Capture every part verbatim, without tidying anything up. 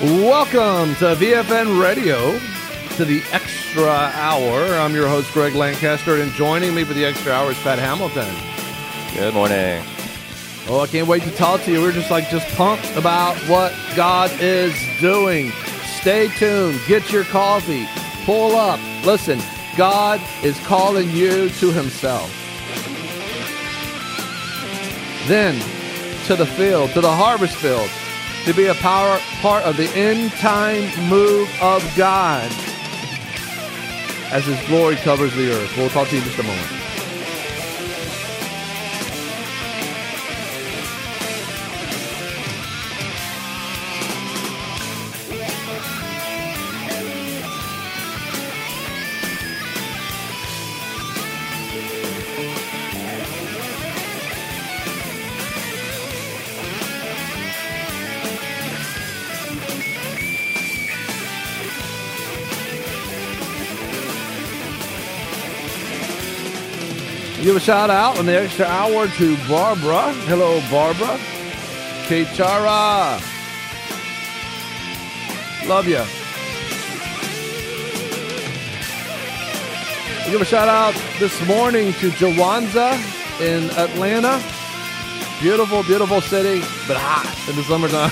Welcome to V F N Radio, to the Extra Hour. I'm your host, Greg Lancaster, and joining me for the Extra Hour is Pat Hamilton. Good morning. Oh, I can't wait to talk to you. We're just like just pumped about what God is doing. Stay tuned. Get your coffee. Pull up. Listen, God is calling you to himself. Then to the field, to the harvest field, to be a power, part of the end-time move of God as his glory covers the earth. We'll talk to you in just a moment. Give a shout out in the Extra Hour to Barbara. Hello, Barbara. Kate Chara. Love you. Give a shout out this morning to Jawanza in Atlanta. Beautiful, beautiful city, but hot in the summertime.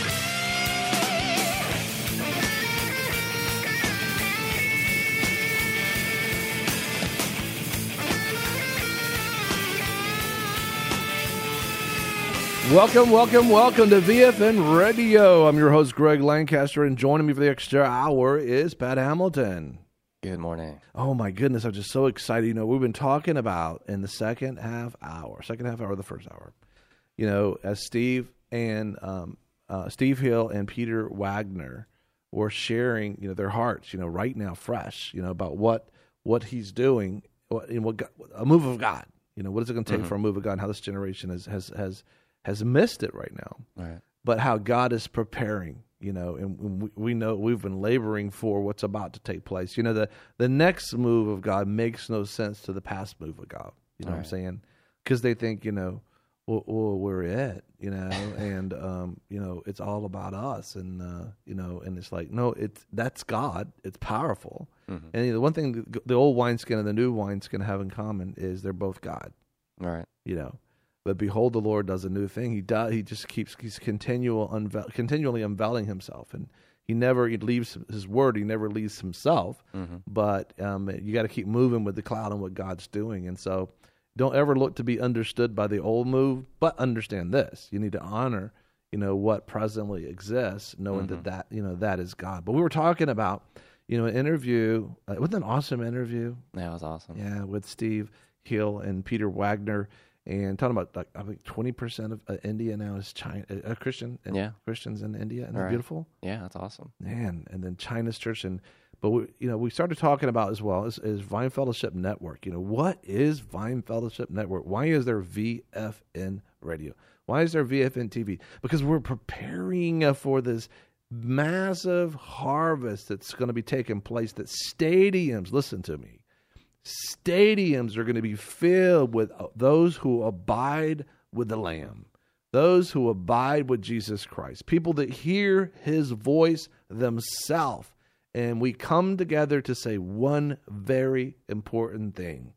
Welcome, welcome, welcome to V F N Radio. I'm your host, Greg Lancaster, and joining me for the Extra Hour is Pat Hamilton. Good morning. Oh, my goodness. I'm just so excited. You know, we've been talking about in the second half hour, second half hour of the first hour, you know, as Steve and um, uh, Steve Hill and Peter Wagner were sharing, you know, their hearts, you know, right now, fresh, you know, about what what he's doing, what, you know, what God, a move of God. You know, what is it going to take mm-hmm. for a move of God, and how this generation has has has has missed it right now, right. But how God is preparing, you know, and we, we know we've been laboring for what's about to take place. You know, the, the next move of God makes no sense to the past move of God, you know right. what I'm saying? Because they think, you know, well, well, we're it, you know, and, um, you know, it's all about us, and, uh, you know, and it's like, no, it's that's God, it's powerful. Mm-hmm. And you know, the one thing the, the old wineskin and the new wineskin have in common is they're both God, right? You know. But behold, the Lord does a new thing. He does. He just keeps he's continual unve- continually unveiling himself, and he never he leaves his word. He never leaves himself. Mm-hmm. But um, you got to keep moving with the cloud and what God's doing. And so, don't ever look to be understood by the old move, but understand this: you need to honor, you know, what presently exists, knowing mm-hmm. that that you know that is God. But we were talking about, you know, an interview. Uh, wasn't an awesome interview? Yeah, it was awesome. Yeah, with Steve Hill and Peter Wagner. And talking about, like, I think twenty percent of uh, India now is China, uh, Christian, and yeah. Christians in India, and they're right. beautiful. Yeah, that's awesome. Man, and then China's church, and but we, you know, we started talking about as well is, is Vine Fellowship Network. You know, what is Vine Fellowship Network? Why is there V F N Radio? Why is there V F N T V? Because we're preparing uh, for this massive harvest that's going to be taking place. That stadiums, listen to me. Stadiums are going to be filled with those who abide with the Lamb, those who abide with Jesus Christ, people that hear his voice themselves. And we come together to say one very important thing.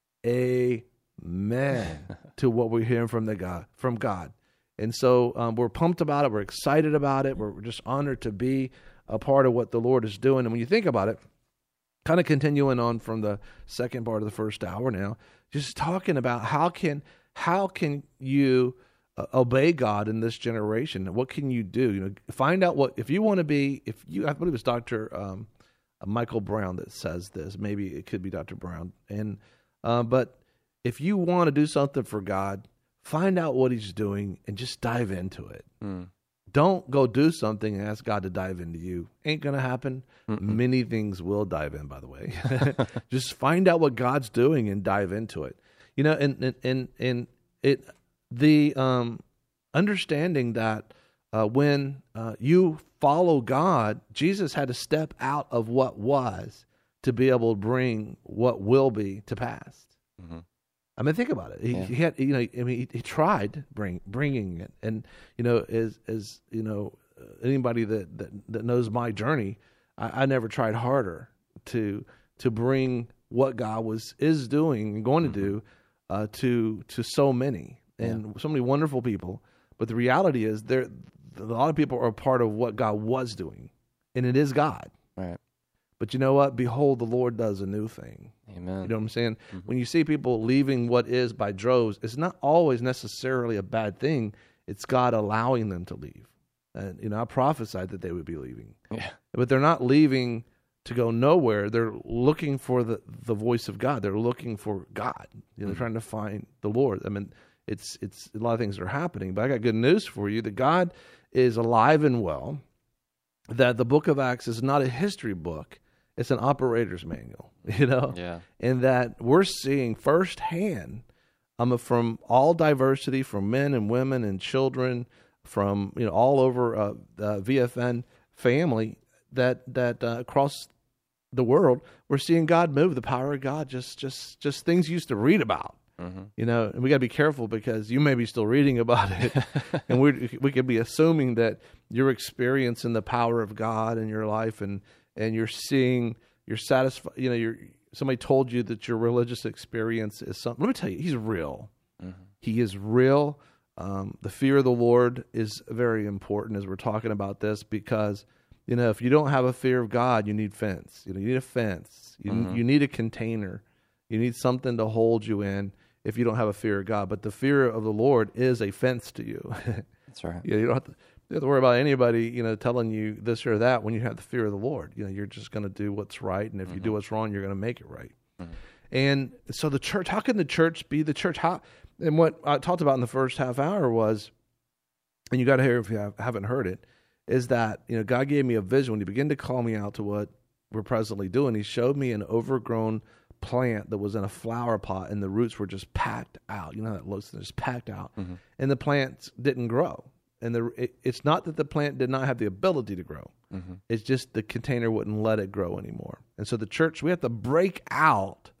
Amen to what we're hearing from the God, from God. And so um, we're pumped about it. We're excited about it. We're just honored to be a part of what the Lord is doing. And when you think about it, kind of continuing on from the second part of the first hour now, just talking about how can how can you uh, obey God in this generation? What can you do? You know, find out what if you want to be. If you, I believe it's Doctor Um, Michael Brown that says this. Maybe it could be Doctor Brown. And uh, but if you want to do something for God, find out what He's doing and just dive into it. Mm. Don't go do something and ask God to dive into you. Ain't going to happen. Mm-mm. Many things will dive in, by the way. Just find out what God's doing and dive into it. You know, and and and, and it the um, understanding that uh, when uh, you follow God, Jesus had to step out of what was to be able to bring what will be to pass. Mm-hmm. I mean, think about it. He, yeah. he had, you know, I mean, he, he tried bring bringing it, and you know, as as you know, anybody that, that, that knows my journey, I, I never tried harder to to bring what God was is doing and going to do uh, to to so many and yeah. so many wonderful people. But the reality is, there a lot of people are a part of what God was doing, and it is God. Right. But you know what? Behold, the Lord does a new thing. Amen. You know what I'm saying? Mm-hmm. When you see people leaving what is by droves, it's not always necessarily a bad thing. It's God allowing them to leave. And, you know, I prophesied that they would be leaving. Yeah. But they're not leaving to go nowhere. They're looking for the, the voice of God. They're looking for God. You know, mm-hmm. They're trying to find the Lord. I mean, it's it's a lot of things are happening. But I got good news for you, that God is alive and well, that the book of Acts is not a history book. It's an operator's manual, you know? Yeah. And that we're seeing firsthand um, from all diversity, from men and women and children, from, you know, all over uh, uh, V F N family, that that uh, across the world, we're seeing God move, the power of God, just just just things you used to read about. Mm-hmm. You know, and we got to be careful, because you may be still reading about it, and we we could be assuming that you're experiencing the power of God in your life, and and you're seeing, you're satisfied. You know, you're somebody told you that your religious experience is something. Let me tell you, He's real. Mm-hmm. He is real. Um, the fear of the Lord is very important as we're talking about this, because, you know, if you don't have a fear of God, you need fence. You know, you need a fence. You mm-hmm. you need a container. You need something to hold you in if you don't have a fear of God. But the fear of the Lord is a fence to you. That's right. Yeah, you don't have to, you have to worry about anybody, you know, telling you this or that. When you have the fear of the Lord, you know, you're just going to do what's right, and if mm-hmm. you do what's wrong, you're going to make it right. Mm-hmm. And so the church, how can the church be the church? How? And what I talked about in the first half hour was, and you got to hear if you have, haven't heard it, is that, you know, God gave me a vision when He began to call me out to what we're presently doing. He showed me an overgrown plant that was in a flower pot, and the roots were just packed out. You know, that looks just packed out, mm-hmm. and the plant didn't grow. And the it, it's not that the plant did not have the ability to grow. Mm-hmm. It's just the container wouldn't let it grow anymore. And so the church, we have to break out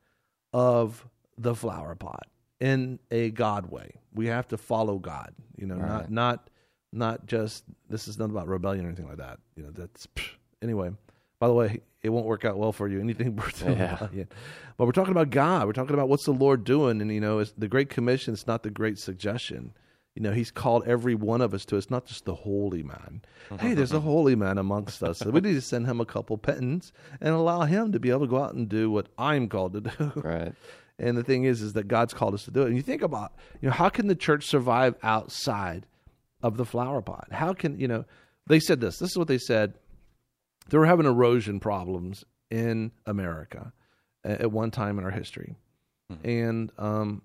of the flower pot in a God way. We have to follow God. You know, right. not not not just, this is not about rebellion or anything like that. You know, that's psh, anyway. By the way, it won't work out well for you, anything we're talking yeah. about yet. But we're talking about God. We're talking about what's the Lord doing. And, you know, it's the Great Commission. It's not the Great Suggestion. You know, He's called every one of us to. It's not just the holy man. Hey, there's a holy man amongst us. So we need to send him a couple penance and allow him to be able to go out and do what I'm called to do. Right. And the thing is, is that God's called us to do it. And you think about, you know, how can the church survive outside of the flower pot? How can, you know, they said this. This is what they said. They were having erosion problems in America at one time in our history. Mm-hmm. And um,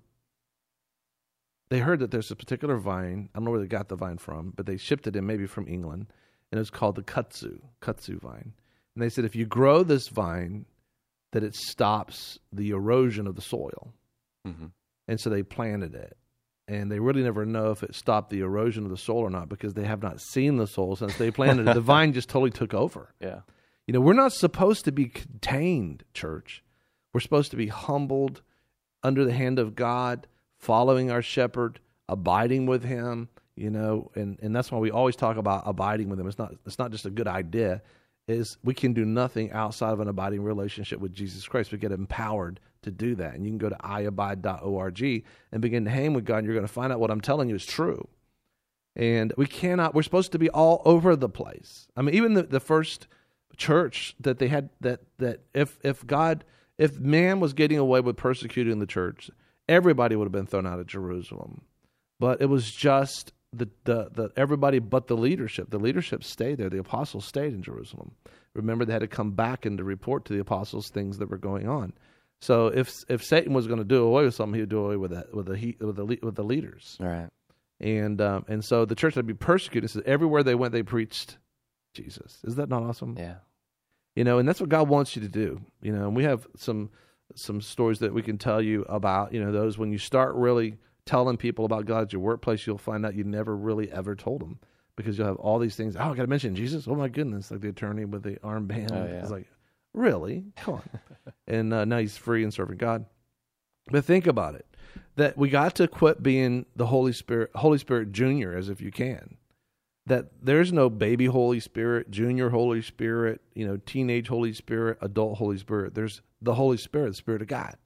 they heard that there's a particular vine. I don't know where they got the vine from, but they shipped it in maybe from England. And it was called the kudzu, kudzu vine. And they said, if you grow this vine, that it stops the erosion of the soil. Mm-hmm. And so they planted it. And they really never know if it stopped the erosion of the soil or not, because they have not seen the soil since they planted it. The vine just totally took over. Yeah. You know, we're not supposed to be contained, church. We're supposed to be humbled under the hand of God, following our shepherd, abiding with Him, you know, and, and that's why we always talk about abiding with Him. It's not it's not just a good idea. Is we can do nothing outside of an abiding relationship with Jesus Christ. We get empowered to do that. And you can go to i abide dot org and begin to hang with God, and you're going to find out what I'm telling you is true. And we cannot, we're supposed to be all over the place. I mean, even the, the first church that they had, that that if if God, if man was getting away with persecuting the church, everybody would have been thrown out of Jerusalem. But it was just the, the, the everybody but the leadership. The leadership stayed there. The apostles stayed in Jerusalem. Remember, they had to come back and to report to the apostles things that were going on. So if if Satan was going to do away with something, he would do away with that with the with the with the leaders. All right. And um, and so the church had to be persecuted. So everywhere they went, they preached Jesus. Is that not awesome? Yeah. You know, and that's what God wants you to do. You know, and we have some some stories that we can tell you about. You know, those when you start really telling people about God at your workplace, you'll find out you never really ever told them, because you'll have all these things. Oh, I got to mention Jesus. Oh my goodness! Like the attorney with the armband. Oh, yeah. It's like, really? Come on. And uh, now he's free and serving God. But think about it, that we got to quit being the Holy Spirit, Holy Spirit Junior, as if you can. that there's no baby Holy Spirit, junior Holy Spirit, you know, teenage Holy Spirit, adult Holy Spirit. There's the Holy Spirit, the Spirit of God.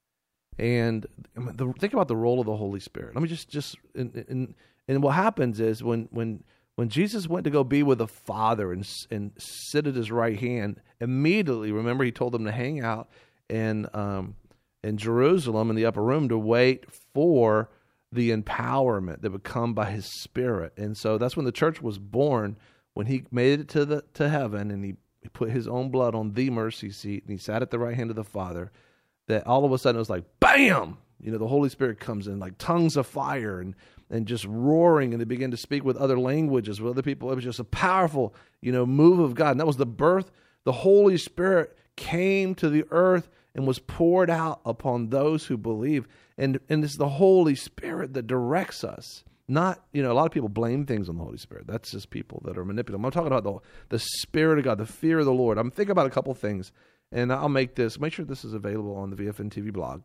And the, think about the role of the Holy Spirit. Let me just, just and, and, and what happens is when when when Jesus went to go be with the Father and and sit at his right hand, immediately, remember, he told them to hang out in um, in Jerusalem in the upper room to wait for the empowerment that would come by his Spirit. And so that's when the church was born, when he made it to the to heaven and he, he put his own blood on the mercy seat and he sat at the right hand of the Father, that all of a sudden it was like, bam! You know, the Holy Spirit comes in like tongues of fire and, and just roaring, and they begin to speak with other languages, with other people. It was just a powerful, you know, move of God. And that was the birth. The Holy Spirit came to the earth and was poured out upon those who believe. And, and it's the Holy Spirit that directs us. Not, you know, a lot of people blame things on the Holy Spirit. That's just people that are manipulative. I'm talking about the, the Spirit of God, the fear of the Lord. I'm thinking about a couple things, and I'll make this, make sure this is available on the V F N T V blog.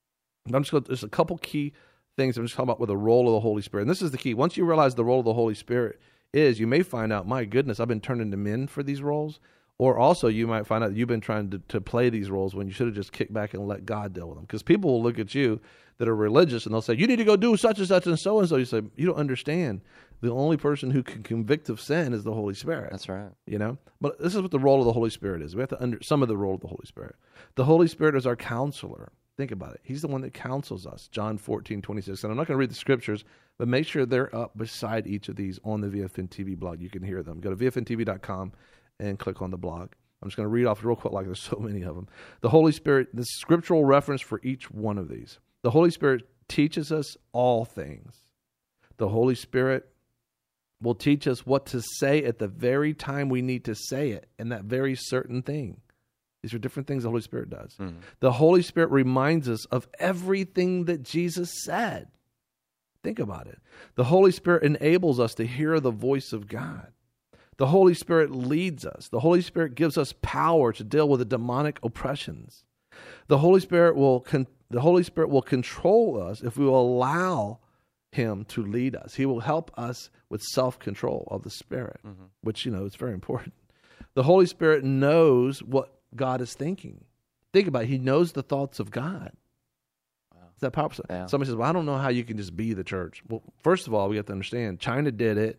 I'm just going to, there's a couple key things I'm just talking about with the role of the Holy Spirit. And this is the key. Once you realize the role of the Holy Spirit is, you may find out, my goodness, I've been turned into men for these roles. Or also you might find out that you've been trying to, to play these roles when you should have just kicked back and let God deal with them. Because people will look at you that are religious and they'll say, you need to go do such and such and so and so. You say, you don't understand. The only person who can convict of sin is the Holy Spirit. That's right. You know? But this is what the role of the Holy Spirit is. We have to under some of the role of the Holy Spirit. The Holy Spirit is our counselor. Think about it. He's the one that counsels us. John fourteen twenty-six. And I'm not going to read the scriptures, but make sure they're up beside each of these on the V F N T V blog. You can hear them. Go to V F N T V dot com and click on the blog. I'm just going to read off real quick, like there's so many of them. The Holy Spirit, the scriptural reference for each one of these. The Holy Spirit teaches us all things. The Holy Spirit will teach us what to say at the very time we need to say it, and that very certain thing. These are different things the Holy Spirit does. Mm-hmm. The Holy Spirit reminds us of everything that Jesus said. Think about it. The Holy Spirit enables us to hear the voice of God. The Holy Spirit leads us. The Holy Spirit gives us power to deal with the demonic oppressions. The Holy Spirit will con- the Holy Spirit will control us if we will allow him to lead us. He will help us with self-control of the Spirit, mm-hmm. which, you know, is very important. The Holy Spirit knows what God is thinking. Think about it. He knows the thoughts of God. Wow. Is that powerful? Yeah. Somebody says, well, I don't know how you can just be the church. Well, first of all, we have to understand, China did it.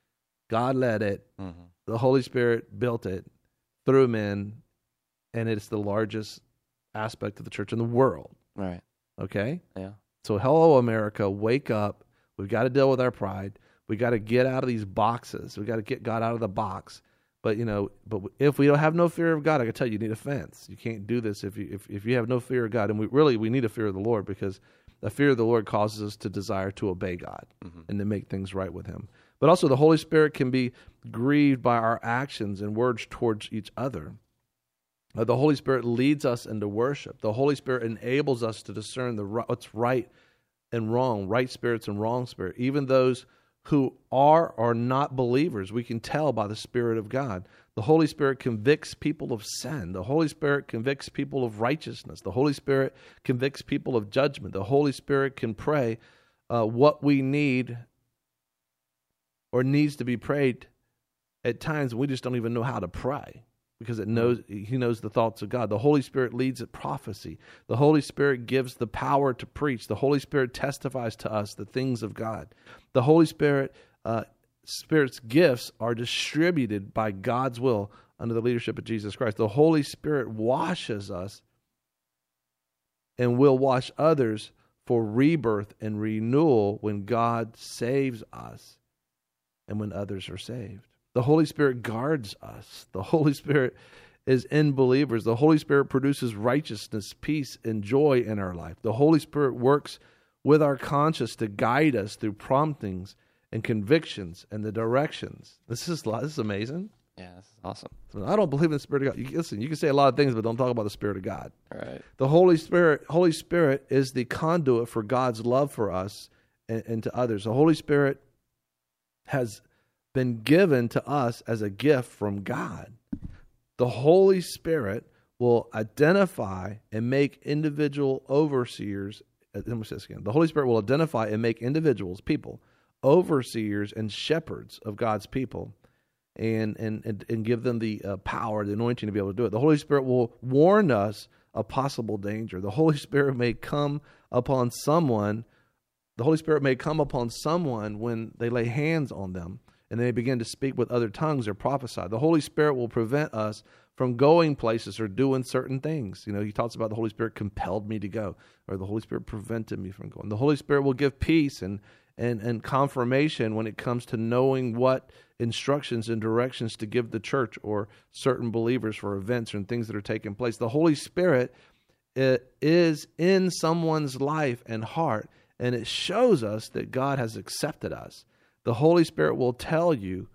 God led it. Mm-hmm. The Holy Spirit built it through men, and it's the largest aspect of the church in the world. Right. Okay? Yeah. So, hello, America, wake up. We've got to deal with our pride. We've got to get out of these boxes. We've got to get God out of the box. But, you know, but if we don't have no fear of God, I can tell you, you need a fence. You can't do this if you if, if you have no fear of God. And we really, we need a fear of the Lord, because the fear of the Lord causes us to desire to obey God mm-hmm. and to make things right with him. But also the Holy Spirit can be grieved by our actions and words towards each other. Uh, the Holy Spirit leads us into worship. The Holy Spirit enables us to discern the what's right and wrong, right spirits and wrong spirit. Even those who are or not believers, we can tell by the Spirit of God. The Holy Spirit convicts people of sin. The Holy Spirit convicts people of righteousness. The Holy Spirit convicts people of judgment. The Holy Spirit can pray uh, what we need or needs to be prayed at times we just don't even know how to pray, because it knows he knows the thoughts of God. The Holy Spirit leads at prophecy. The Holy Spirit gives the power to preach. The Holy Spirit testifies to us the things of God. The Holy Spirit, uh, Spirit's gifts are distributed by God's will under the leadership of Jesus Christ. The Holy Spirit washes us and will wash others for rebirth and renewal when God saves us and when others are saved. The Holy Spirit guards us. The Holy Spirit is in believers. The Holy Spirit produces righteousness, peace, and joy in our life. The Holy Spirit works with our conscience to guide us through promptings and convictions and the directions. This is this is amazing. Yeah, this is awesome. I don't believe in the Spirit of God. You, listen, you can say a lot of things, but don't talk about the Spirit of God. All right. The Holy Spirit, Holy Spirit is the conduit for God's love for us and, and to others. The Holy Spirit has been given to us as a gift from God. The Holy Spirit will identify and make individual overseers. Let me say this again. The Holy Spirit will identify and make individuals, people, overseers and shepherds of God's people, and and and, and give them the uh, power, the anointing to be able to do it. The Holy Spirit will warn us of possible danger. The Holy Spirit may come upon someone. The Holy Spirit may come upon someone when they lay hands on them and they begin to speak with other tongues or prophesy. The Holy Spirit will prevent us from going places or doing certain things. You know, he talks about the Holy Spirit compelled me to go, or the Holy Spirit prevented me from going. The Holy Spirit will give peace and and and confirmation when it comes to knowing what instructions and directions to give the church or certain believers for events and things that are taking place. The Holy Spirit it is in someone's life and heart, and it shows us that God has accepted us. The Holy Spirit will tell you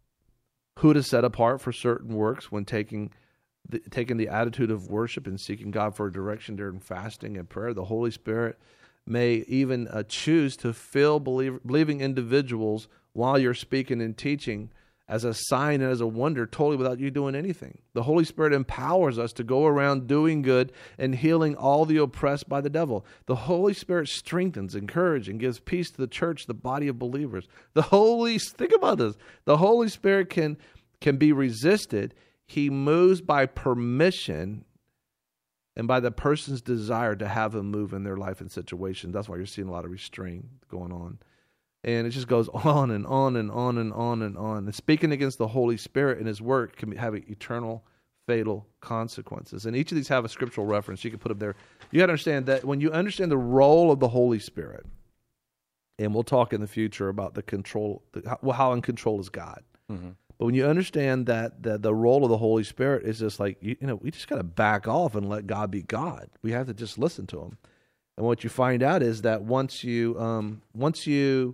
who to set apart for certain works when taking the, taking the attitude of worship and seeking God for direction during fasting and prayer. The Holy Spirit may even uh, choose to fill believe, believing individuals while you're speaking and teaching as a sign and as a wonder, totally without you doing anything. The Holy Spirit empowers us to go around doing good and healing all the oppressed by the devil. The Holy Spirit strengthens, encourages, and gives peace to the church, the body of believers. The Holy, think about this, the Holy Spirit can, can be resisted. He moves by permission and by the person's desire to have him move in their life and situation. That's why you're seeing a lot of restraint going on. And it just goes on and on and on and on and on. And speaking against the Holy Spirit and his work can have eternal, fatal consequences. And each of these have a scriptural reference. You can put them there. You got to understand that when you understand the role of the Holy Spirit, and we'll talk in the future about the control, the, how, how in control is God. Mm-hmm. But when you understand that, that the role of the Holy Spirit is just like, you, you know, we just got to back off and let God be God. We have to just listen to him. And what you find out is that once you, um, once you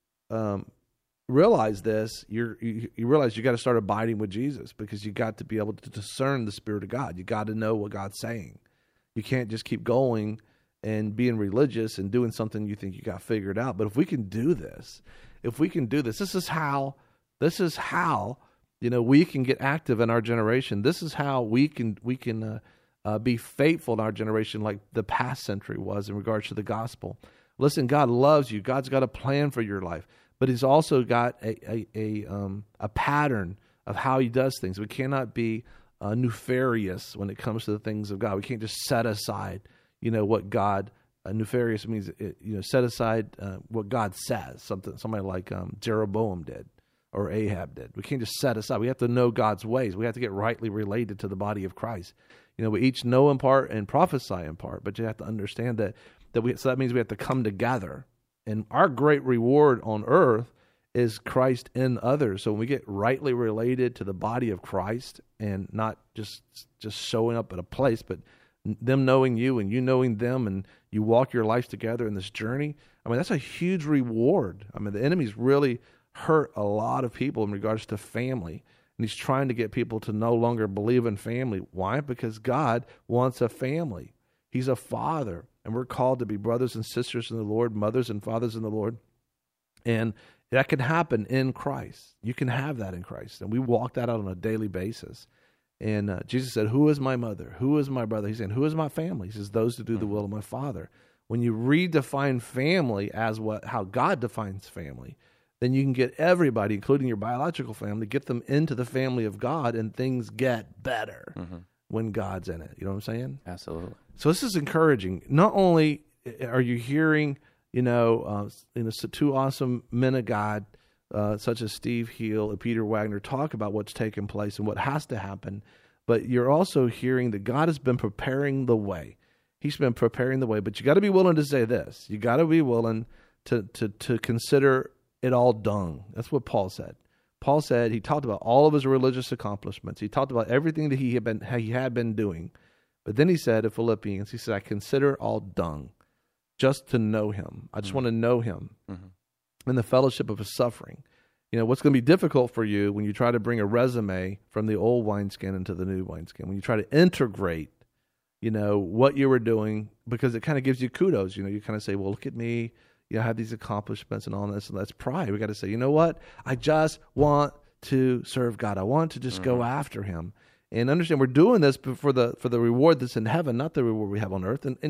um, realize this, you're, you, you realize you got to start abiding with Jesus, because you got to be able to discern the Spirit of God. You got to know what God's saying. You can't just keep going and being religious and doing something you think you got figured out. But if we can do this, if we can do this, this is how, this is how, you know, we can get active in our generation. This is how we can, we can uh, uh, be faithful in our generation like the past century was in regards to the gospel. Listen, God loves you. God's got a plan for your life, but he's also got a, a, a, um, a pattern of how he does things. We cannot be uh, nefarious when it comes to the things of God. We can't just set aside, you know, what God, uh, nefarious means, it, you know, set aside uh, what God says, something, somebody like um, Jeroboam did or Ahab did. We can't just set aside. We have to know God's ways. We have to get rightly related to the body of Christ. You know, we each know in part and prophesy in part, but you have to understand that, that we, so that means we have to come together. And our great reward on earth is Christ in others. So when we get rightly related to the body of Christ and not just just showing up at a place, but them knowing you and you knowing them, and you walk your life together in this journey, I mean, that's a huge reward. I mean, the enemy's really hurt a lot of people in regards to family. And he's trying to get people to no longer believe in family. Why? Because God wants a family. He's a father, and we're called to be brothers and sisters in the Lord, mothers and fathers in the Lord. And that can happen in Christ. You can have that in Christ. And we walk that out on a daily basis. And uh, Jesus said, who is my mother? Who is my brother? He's saying, who is my family? He says, those who do the will of my Father. When you redefine family as what how God defines family, then you can get everybody, including your biological family, get them into the family of God, and things get better mm-hmm. when God's in it. You know what I'm saying? Absolutely. So this is encouraging. Not only are you hearing, you know, uh, you know, two awesome men of God, uh, such as Steve Heel and Peter Wagner, talk about what's taking place and what has to happen, but you're also hearing that God has been preparing the way. He's been preparing the way, but you got to be willing to say this. You got to be willing to to to consider it all dung. That's what Paul said. Paul said, he talked about all of his religious accomplishments. He talked about everything that he had been he had been doing. But then he said in Philippians, he said, I consider it all dung just to know him. I just mm-hmm. want to know him mm-hmm. in the fellowship of his suffering. You know, what's going to be difficult for you when you try to bring a resume from the old wineskin into the new wineskin, when you try to integrate, you know, what you were doing, because it kind of gives you kudos. You know, you kind of say, well, look at me. You know, I have these accomplishments and all this, and that's pride. We got to say, you know what? I just want to serve God. I want to just mm-hmm. go after him. And understand we're doing this for the for the reward that's in heaven, not the reward we have on earth. And and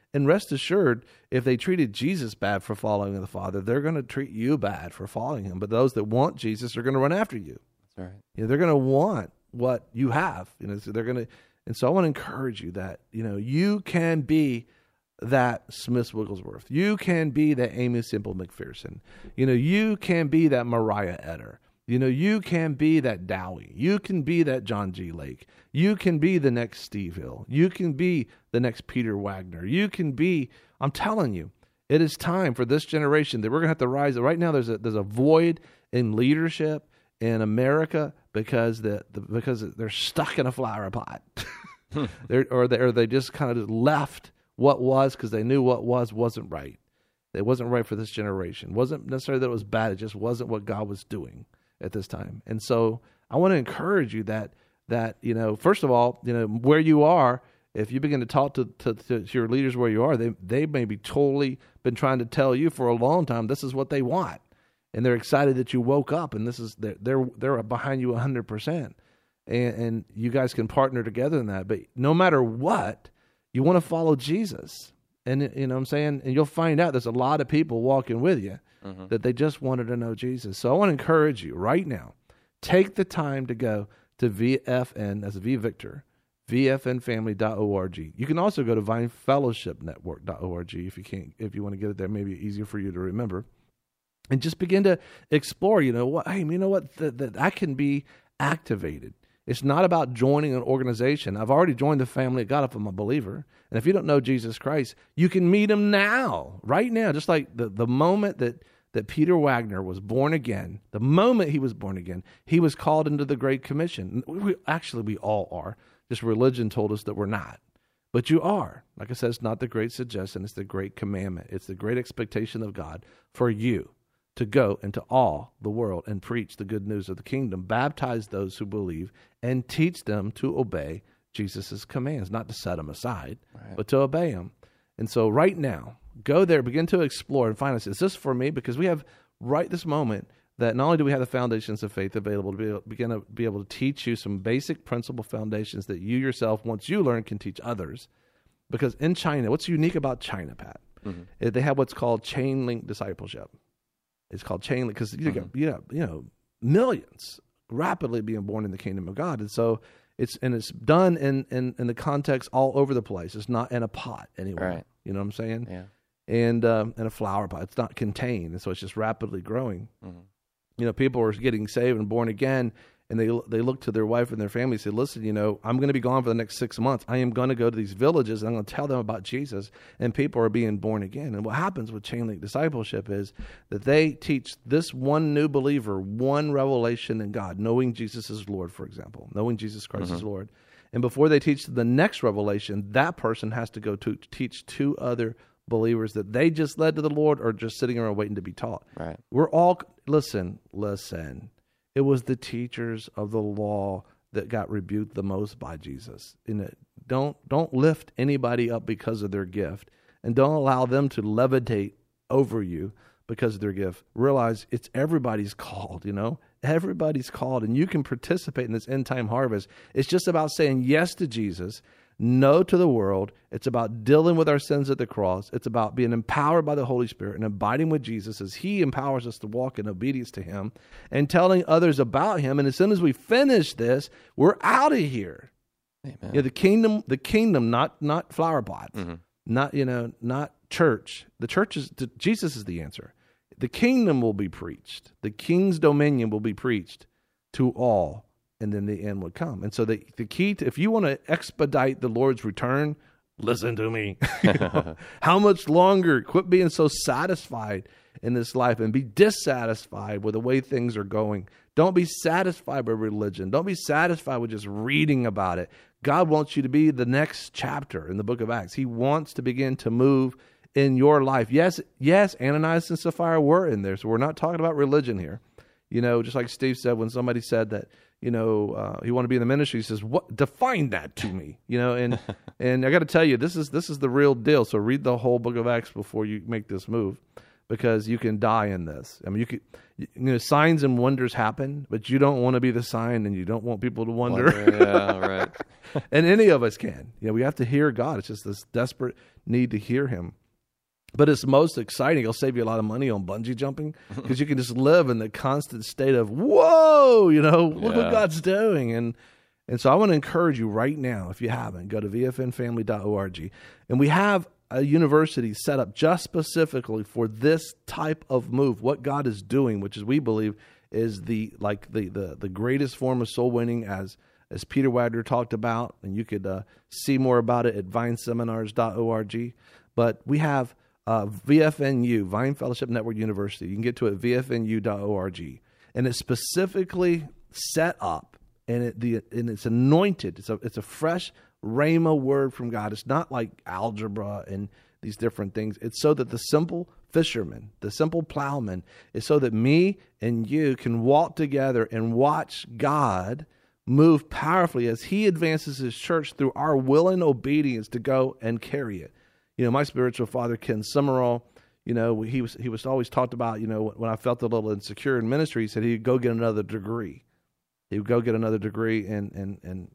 And rest assured, if they treated Jesus bad for following the Father, they're going to treat you bad for following him. But those that want Jesus are going to run after you. That's right. You know, they're going to want what you have. You know, so they're going to, and so I want to encourage you that, you know, you can be that Smith Wigglesworth. You can be that Amy Semple McPherson. You know, you can be that Mariah Eder. You know, you can be that Dowie. You can be that John G. Lake. You can be the next Steve Hill. You can be the next Peter Wagner. You can be, I'm telling you, it is time for this generation that we're going to have to rise. Right now, there's a there's a void in leadership in America because the, the because they're stuck in a flower pot. they're, or, they, or they just kind of just left what was because they knew what was wasn't right. It wasn't right for this generation. It wasn't necessarily that it was bad. It just wasn't what God was doing at this time. And so I want to encourage you that, that, you know, first of all, you know, where you are, if you begin to talk to, to, to your leaders where you are, they, they may be totally been trying to tell you for a long time, this is what they want. And they're excited that you woke up and this is, they're, they're, they're behind you a hundred percent. And, and you guys can partner together in that. But no matter what, you want to follow Jesus. And, you know what I'm saying? And you'll find out there's a lot of people walking with you mm-hmm. that they just wanted to know Jesus. So I want to encourage you right now, take the time to go to V F N, as V Victor, V F N family dot org. You can also go to vine fellowship network dot org if you can't, if you want to get it there, maybe easier for you to remember. And just begin to explore, you know what, hey, you know what, that, that I can be activated. It's not about joining an organization. I've already joined the family of God if I'm a believer. And if you don't know Jesus Christ, you can meet him now, right now. Just like the, the moment that, that Peter Wagner was born again, the moment he was born again, he was called into the Great Commission. We, we, actually, we all are. Just religion told us that we're not. But you are. Like I said, it's not the great suggestion. It's the great commandment. It's the great expectation of God for you to go into all the world and preach the good news of the kingdom, baptize those who believe, and teach them to obey Jesus' commands, not to set them aside, right. but to obey them. And so right now, go there, begin to explore and find us. Is this for me? Because we have right this moment that not only do we have the foundations of faith available to be able, begin to be able to teach you some basic principle foundations that you yourself, once you learn, can teach others. Because in China, what's unique about China, Pat, mm-hmm. they have what's called chain link discipleship. It's called chain link because you, mm-hmm. you, you know millions rapidly being born in the kingdom of God, and so it's and it's done in, in, in the context all over the place. It's not in a pot anywhere. Right. You know what I'm saying? Yeah. And um, in a flower pot, it's not contained, and so it's just rapidly growing. Mm-hmm. You know, people are getting saved and born again, and they they look to their wife and their family and say, listen, you know, I'm going to be gone for the next six months. I am going to go to these villages, and I'm going to tell them about Jesus, and people are being born again. And what happens with chain link discipleship is that they teach this one new believer one revelation in God, knowing Jesus is Lord, for example, knowing Jesus Christ mm-hmm. is Lord. And before they teach the next revelation, that person has to go to teach two other believers that they just led to the Lord or just sitting around waiting to be taught. Right. We're all, listen, listen. It was the teachers of the law that got rebuked the most by Jesus. In it, don't don't lift anybody up because of their gift, and don't allow them to levitate over you because of their gift. Realize it's everybody's called, you know? Everybody's called, and you can participate in this end-time harvest. It's just about saying yes to Jesus, no to the world. It's about dealing with our sins at the cross. It's about being empowered by the Holy Spirit and abiding with Jesus as he empowers us to walk in obedience to him and telling others about him. And as soon as we finish this, we're out of here. Amen. You know, the kingdom, the kingdom, not not flower pots, mm-hmm. not you know, not church. The church is Jesus is the answer. The kingdom will be preached. The king's dominion will be preached to all. And then the end would come. And so the, the key to, if you want to expedite the Lord's return, listen to me. You know, how much longer? Quit being so satisfied in this life and be dissatisfied with the way things are going. Don't be satisfied by religion. Don't be satisfied with just reading about it. God wants you to be the next chapter in the book of Acts. He wants to begin to move in your life. Yes, yes, Ananias and Sapphira were in there. So we're not talking about religion here. You know, just like Steve said, when somebody said that, you know, uh, he wanted to be in the ministry, he says, "What? Define that to me." You know, and and I got to tell you, this is this is the real deal. So read the whole book of Acts before you make this move. because you can die in this. I mean, you could, you know, signs and wonders happen, but you don't want to be the sign, and you don't want people to wonder. Wonder, yeah, right. And any of us can. You know, we have to hear God. It's just this desperate need to hear him. But it's most exciting. It'll save you a lot of money on bungee jumping because you can just live in the constant state of, whoa, you know, look Yeah. what God's doing. And and so I want to encourage you right now, if you haven't, go to v f n family dot org. And we have a university set up just specifically for this type of move, what God is doing, which is, we believe, is the like the the, the greatest form of soul winning, as as Peter Wagner talked about. And you could uh, see more about it at vine seminars dot org. But we have Uh, V F N U, Vine Fellowship Network University. You can get to it at v f n u dot org. And it's specifically set up, and it the and it's anointed. It's a it's a fresh rhema word from God. It's not like algebra and these different things. It's so that the simple fisherman, the simple plowman, is so that me and you can walk together and watch God move powerfully as he advances his church through our willing obedience to go and carry it. You know, my spiritual father, Ken Summerall, you know, he was he was always talked about, you know, when I felt a little insecure in ministry, he said he'd go get another degree. He would go get another degree in, in, in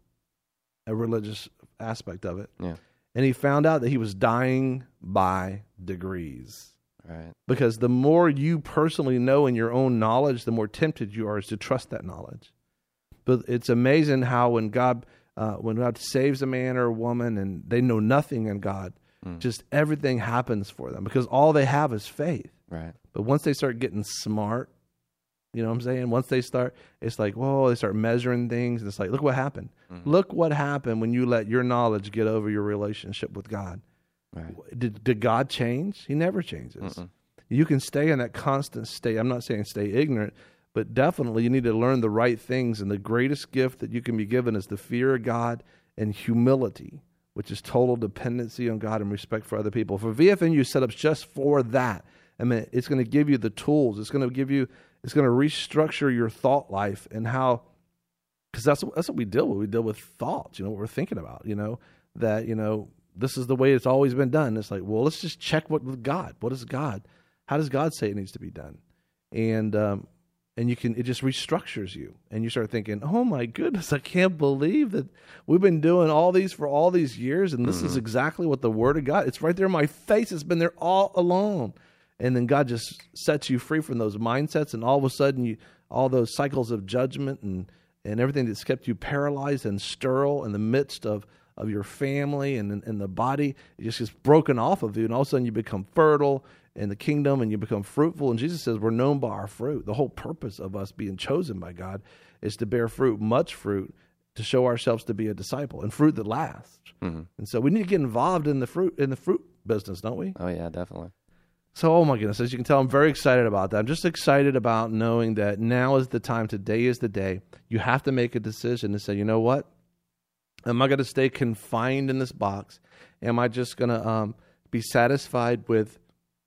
a religious aspect of it. Yeah. And he found out that he was dying by degrees. Right. Because the more you personally know in your own knowledge, the more tempted you are to trust that knowledge. But it's amazing how when God, uh, when God saves a man or a woman and they know nothing in God, just everything happens for them because all they have is faith. Right. But once they start getting smart, you know what I'm saying? Once they start, it's like, whoa, they start measuring things. And it's like, look what happened. Mm-hmm. Look what happened when you let your knowledge get over your relationship with God. Right. Did, did God change? He never changes. Mm-mm. You can stay in that constant state. I'm not saying stay ignorant, but definitely you need to learn the right things. And the greatest gift that you can be given is the fear of God and humility, which is total dependency on God and respect for other people. For V F N U set up just for that. I mean, it's going to give you the tools. It's going to give you, it's going to restructure your thought life and how, because that's, that's what we deal with. We deal with thoughts, you know, what we're thinking about, you know, that, you know, this is the way it's always been done. It's like, well, let's just check what with God. What is God? How does God say it needs to be done? And, um, And you can, it just restructures you. And you start thinking, oh my goodness, I can't believe that we've been doing all these for all these years. And this mm-hmm. is exactly what the Word of God, it's right there in my face. It's been there all along. And then God just sets you free from those mindsets. And all of a sudden, you, all those cycles of judgment and, and everything that's kept you paralyzed and sterile in the midst of, of your family and in the body, it just gets broken off of you. And all of a sudden you become fertile in the kingdom and you become fruitful. And Jesus says we're known by our fruit. The whole purpose of us being chosen by God is to bear fruit, much fruit, to show ourselves to be a disciple, and fruit that lasts. Mm-hmm. And so we need to get involved in the fruit in the fruit business, don't we? Oh yeah, definitely. So, oh my goodness, as you can tell, I'm very excited about that. I'm just excited about knowing that now is the time, today is the day. You have to make a decision to say, you know what? Am I going to stay confined in this box? Am I just going to um, be satisfied with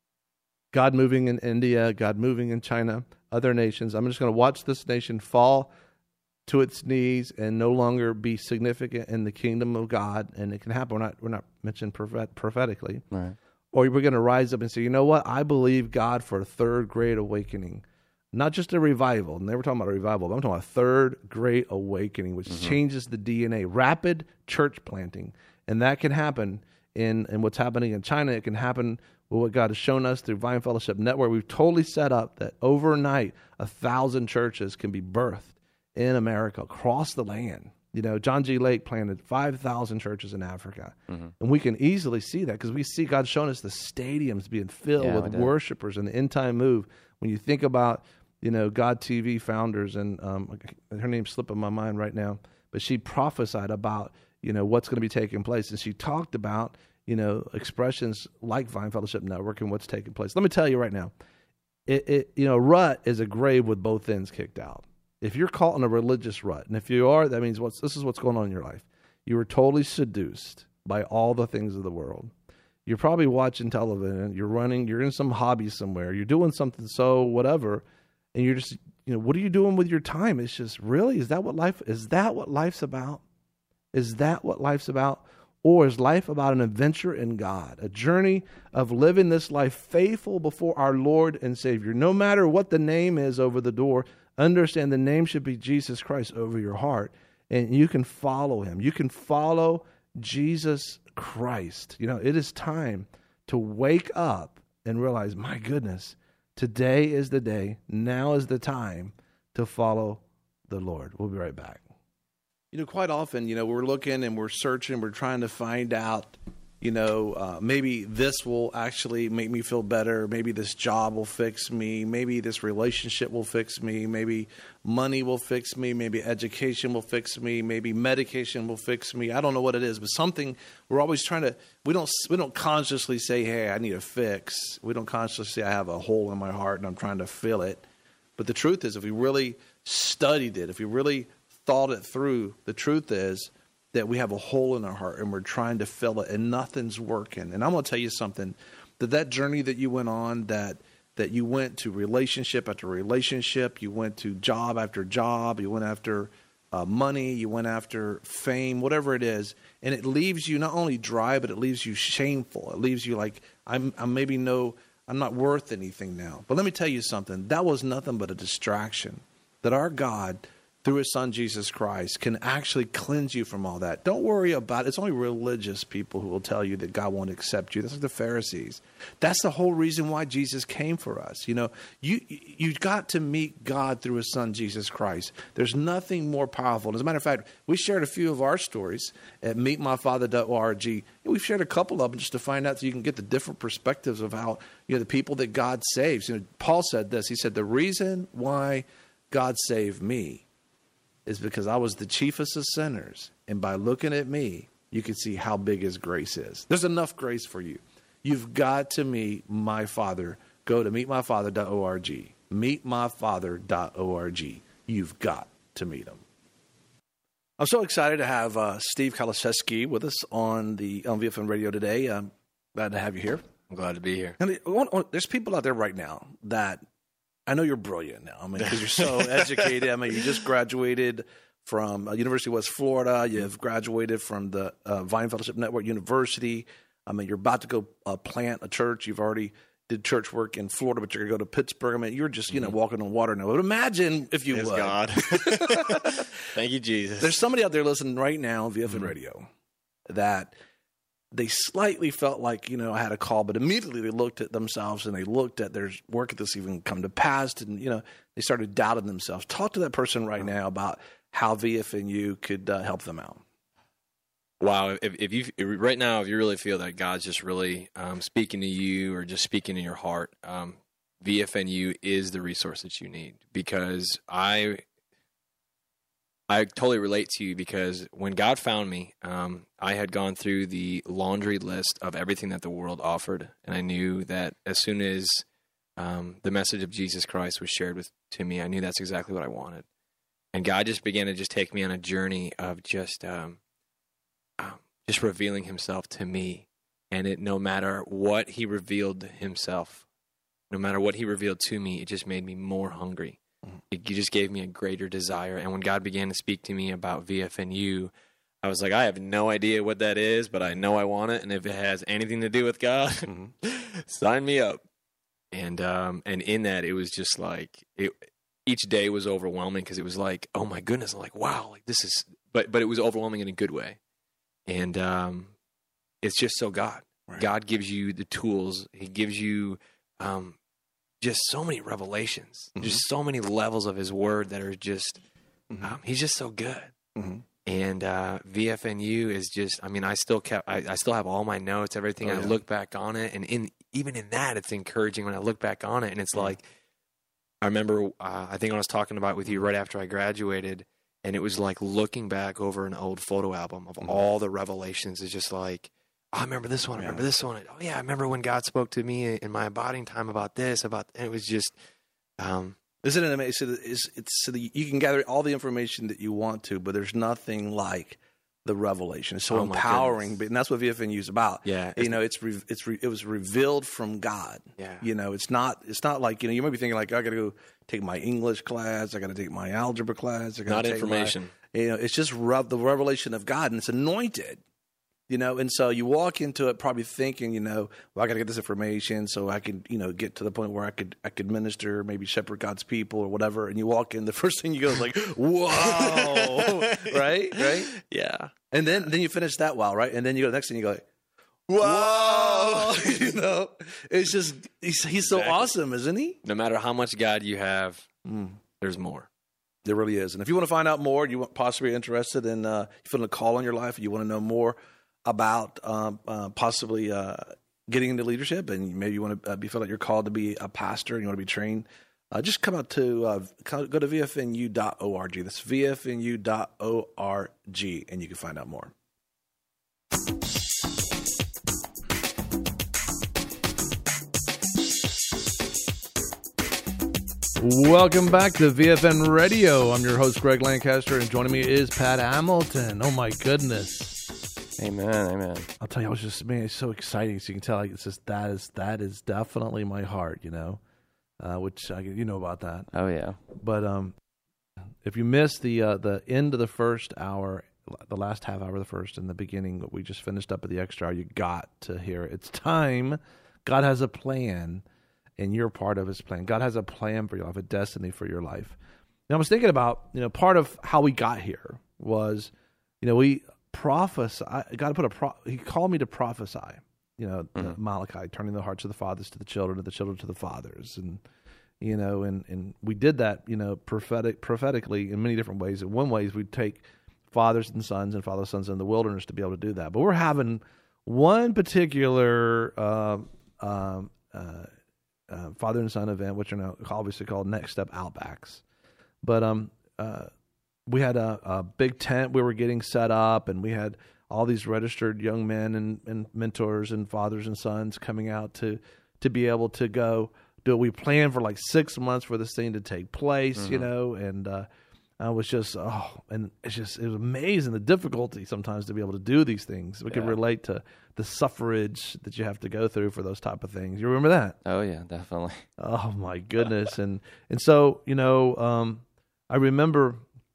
God moving in India, God moving in China, other nations? I'm just going to watch this nation fall to its knees and no longer be significant in the kingdom of God. And it can happen. We're not, we're not mentioned prophet, prophetically. Right. Or we're going to rise up and say, you know what? I believe God for a third great awakening. Not just a revival. Never talking about a revival, but I'm talking about a third great awakening, which mm-hmm. changes the D N A. Rapid church planting. And that can happen in, in what's happening in China. It can happen with what God has shown us through Vine Fellowship Network. We've totally set up that overnight, a thousand churches can be birthed in America, across the land. You know, John G. Lake planted five thousand churches in Africa. Mm-hmm. And we can easily see that because we see God showing us the stadiums being filled yeah, with worshipers and the end time move. When you think about, you know, God T V founders, and um, her name's slipping my mind right now, but she prophesied about, you know, what's going to be taking place. And she talked about, you know, expressions like Vine Fellowship Network and what's taking place. Let me tell you right now, it, it you know, rut is a grave with both ends kicked out. If you're caught in a religious rut, and if you are, that means what's this is what's going on in your life. You were totally seduced by all the things of the world. You're probably watching television, you're running, you're in some hobby somewhere, you're doing something so whatever, and you're just, you know, what are you doing with your time? It's just, really, is that what life, is that what life's about? Is that what life's about? Or is life about an adventure in God, a journey of living this life faithful before our Lord and Savior? No matter what the name is over the door, understand the name should be Jesus Christ over your heart, and you can follow him. You can follow Jesus Christ. You know, it is time to wake up and realize, my goodness, today is the day. Now is the time to follow the Lord. We'll be right back. You know, quite often, you know, we're looking and we're searching, we're trying to find out, you know, uh, maybe this will actually make me feel better. Maybe this job will fix me. Maybe this relationship will fix me. Maybe money will fix me. Maybe education will fix me. Maybe medication will fix me. I don't know what it is, but something we're always trying to, we don't, we don't consciously say, hey, I need a fix. We don't consciously say I have a hole in my heart and I'm trying to fill it. But the truth is, if we really studied it, if we really thought it through, the truth is that we have a hole in our heart and we're trying to fill it and nothing's working. And I'm going to tell you something, that that journey that you went on, that that you went to relationship after relationship, you went to job after job, you went after uh, money, you went after fame, whatever it is, and it leaves you not only dry, but it leaves you shameful. It leaves you like, I'm, I'm maybe no, I'm not worth anything now. But let me tell you something, that was nothing but a distraction. That our God, through his son, Jesus Christ, can actually cleanse you from all that. Don't worry about it. It's only religious people who will tell you that God won't accept you. That's like the Pharisees. That's the whole reason why Jesus came for us. You know, you you got to meet God through his son, Jesus Christ. There's nothing more powerful. As a matter of fact, we shared a few of our stories at meet my father dot org. We've shared a couple of them just to find out so you can get the different perspectives of how, you know, the people that God saves. You know, Paul said this. He said, the reason why God saved me is because I was the chiefest of sinners. And by looking at me, you can see how big his grace is. There's enough grace for you. You've got to meet my Father. Go to meet my father dot org. meet my father dot org. You've got to meet him. I'm so excited to have uh, Steve Kaliszewski with us on the on V F N Radio today. I'm glad to have you here. I'm glad to be here. And there's people out there right now that I know you're brilliant now. I mean, because you're so educated. I mean, you just graduated from uh, University of West Florida. You've graduated from the uh, Vine Fellowship Network University. I mean, you're about to go uh, plant a church. You've already did church work in Florida, but you're going to go to Pittsburgh. I mean, you're just, you know, walking on water now. But imagine if you Praise would. God. Thank you, Jesus. There's somebody out there listening right now on V F N mm-hmm. Radio that they slightly felt like, you know, I had a call, but immediately they looked at themselves and they looked at their work at this even come to pass, and, you know, they started doubting themselves. Talk to that person right now about how V F N U could uh, help them out. Wow. If, if you right now, if you really feel that God's just really um, speaking to you or just speaking in your heart, um, V F N U is the resource that you need, because I, I totally relate to you, because when God found me, um, I had gone through the laundry list of everything that the world offered. And I knew that as soon as um, the message of Jesus Christ was shared with to me, I knew that's exactly what I wanted. And God just began to just take me on a journey of just, um, um, just revealing himself to me. And it, no matter what he revealed himself, no matter what he revealed to me, it just made me more hungry. It just gave me a greater desire. And when God began to speak to me about V F N U, I was like, I have no idea what that is, but I know I want it. And if it has anything to do with God, mm-hmm. sign me up. And um, and in that, it was just like, it, each day was overwhelming, because it was like, oh my goodness, I'm like, wow, like this is, but but it was overwhelming in a good way. And um, it's just so God. Right. God gives you the tools. He gives you um, just so many revelations, mm-hmm. just so many levels of his word that are just, mm-hmm. um, he's just so good. Mm-hmm. And uh, V F N U is just, I mean, I still kept, I, I still have all my notes, everything. Oh, yeah. I look back on it, and in even in that, it's encouraging when I look back on it. And it's mm-hmm. like, I remember, uh, I think I was talking about with you right after I graduated, and it was like looking back over an old photo album of mm-hmm. all the revelations. It's just like, oh, I remember this one. I remember yeah. this one. Oh, yeah, I remember when God spoke to me in my abiding time about this, about, and it was just. Um, Isn't it amazing? So it's, it's, so that you can gather all the information that you want to, but there's nothing like the revelation. It's so oh empowering, but, and that's what V F N U is about. Yeah, you know, it's re, it's re, it was revealed from God. Yeah, you know, it's not it's not like, you know, you might be thinking like, I got to go take my English class, I got to take my algebra class, I got not take information. My, you know, it's just rev, the revelation of God, and it's anointed. You know, and so you walk into it probably thinking, you know, well, I got to get this information so I can, you know, get to the point where I could, I could minister, maybe shepherd God's people or whatever. And you walk in, the first thing you go is like, whoa, right, right, Yeah. and then then you finish that wow, right, and then you go the next thing you go, like, whoa, you know, it's just he's he's so Exactly. awesome, isn't he? No matter how much God you have, Mm. there's more. There really is. And if you want to find out more, you want possibly interested in, uh, you feel a call on your life, you want to know more about um, uh, possibly uh, getting into leadership, and maybe you want to uh, be feel like you're called to be a pastor and you want to be trained, uh, just come out to uh, go to v f n u dot org. That's v f n u dot org, and you can find out more. Welcome back to V F N Radio. I'm your host, Greg Lancaster, and joining me is Pat Hamilton. Oh, my goodness. Amen. Amen. I'll tell you, I was just, man, it's so exciting. So you can tell, like, it's just, that is, that is definitely my heart, you know, uh, which, I, you know about that. Oh, yeah. But um, if you missed the uh, the end of the first hour, the last half hour of the first, and the beginning, what we just finished up at the extra hour, you got to hear it. It's time. God has a plan, and you're part of his plan. God has a plan for your life, a destiny for your life. And I was thinking about, you know, part of how we got here was, you know, we prophesy. God put a pro, he called me to prophesy, you know, Mhm. Malachi, turning the hearts of the fathers to the children, and the children to the fathers. And, you know, and, and we did that, you know, prophetic, prophetically in many different ways. In one way is we take fathers and sons and father sons in the wilderness to be able to do that. But we're having one particular um, um, uh, uh, father and son event, which are now obviously called Next Step Outbacks. But um, uh, we had a, a big tent we were getting set up, and we had all these registered young men and, and mentors and fathers and sons coming out to to be able to go do it. We planned for like six months for this thing to take place, mm-hmm. you know, and uh, I was just, oh, and it's just, it was amazing the difficulty sometimes to be able to do these things. We Yeah. can relate to the suffrage that you have to go through for those type of things. You remember that? Oh, yeah, definitely. Oh my goodness. and, and so, you know, um, I remember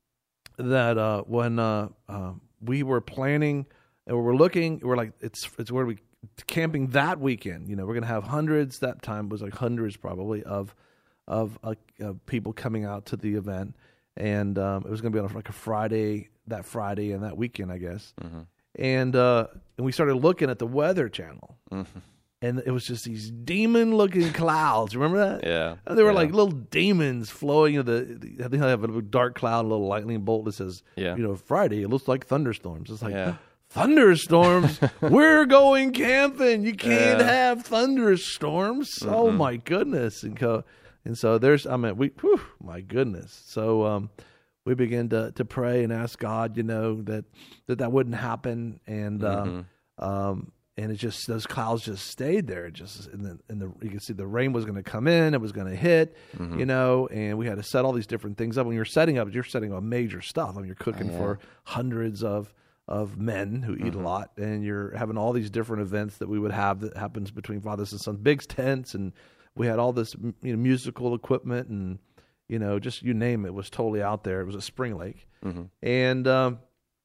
that, uh, when, uh, uh, we were planning and we were looking, we're like, it's, it's where we camping that weekend, you know, we're going to have hundreds, that time was like hundreds probably of, of, uh, of people coming out to the event. And, um, it was going to be on like a Friday, that Friday and that weekend, I guess. Mm-hmm. And, uh, and we started looking at the Weather Channel. Mm-hmm. And it was just these demon-looking clouds. Remember that? Yeah. And they were yeah. like little demons flowing. You know, the, the I think they have a little dark cloud, a little lightning bolt that says, Yeah. you know, Friday. It looks like thunderstorms. It's like Yeah. thunderstorms. We're going camping. You can't Yeah. have thunderstorms. Mm-hmm. Oh my goodness! And co- and so there's. I mean, we. Whew, my goodness. So um, we began to to pray and ask God, you know, that that that wouldn't happen. And Mhm. um, um, and it just, those clouds just stayed there. It just, and the, and the, you can see the rain was going to come in, it was going to hit, Mhm. you know, and we had to set all these different things up. When you're setting up, you're setting up major stuff. I mean, you're cooking Oh, yeah. for hundreds of, of men who eat Mhm. a lot, and you're having all these different events that we would have that happens between fathers and sons, big tents, and we had all this, you know, musical equipment, and, you know, just you name it was totally out there. It was a Spring Lake. Mhm. And, um,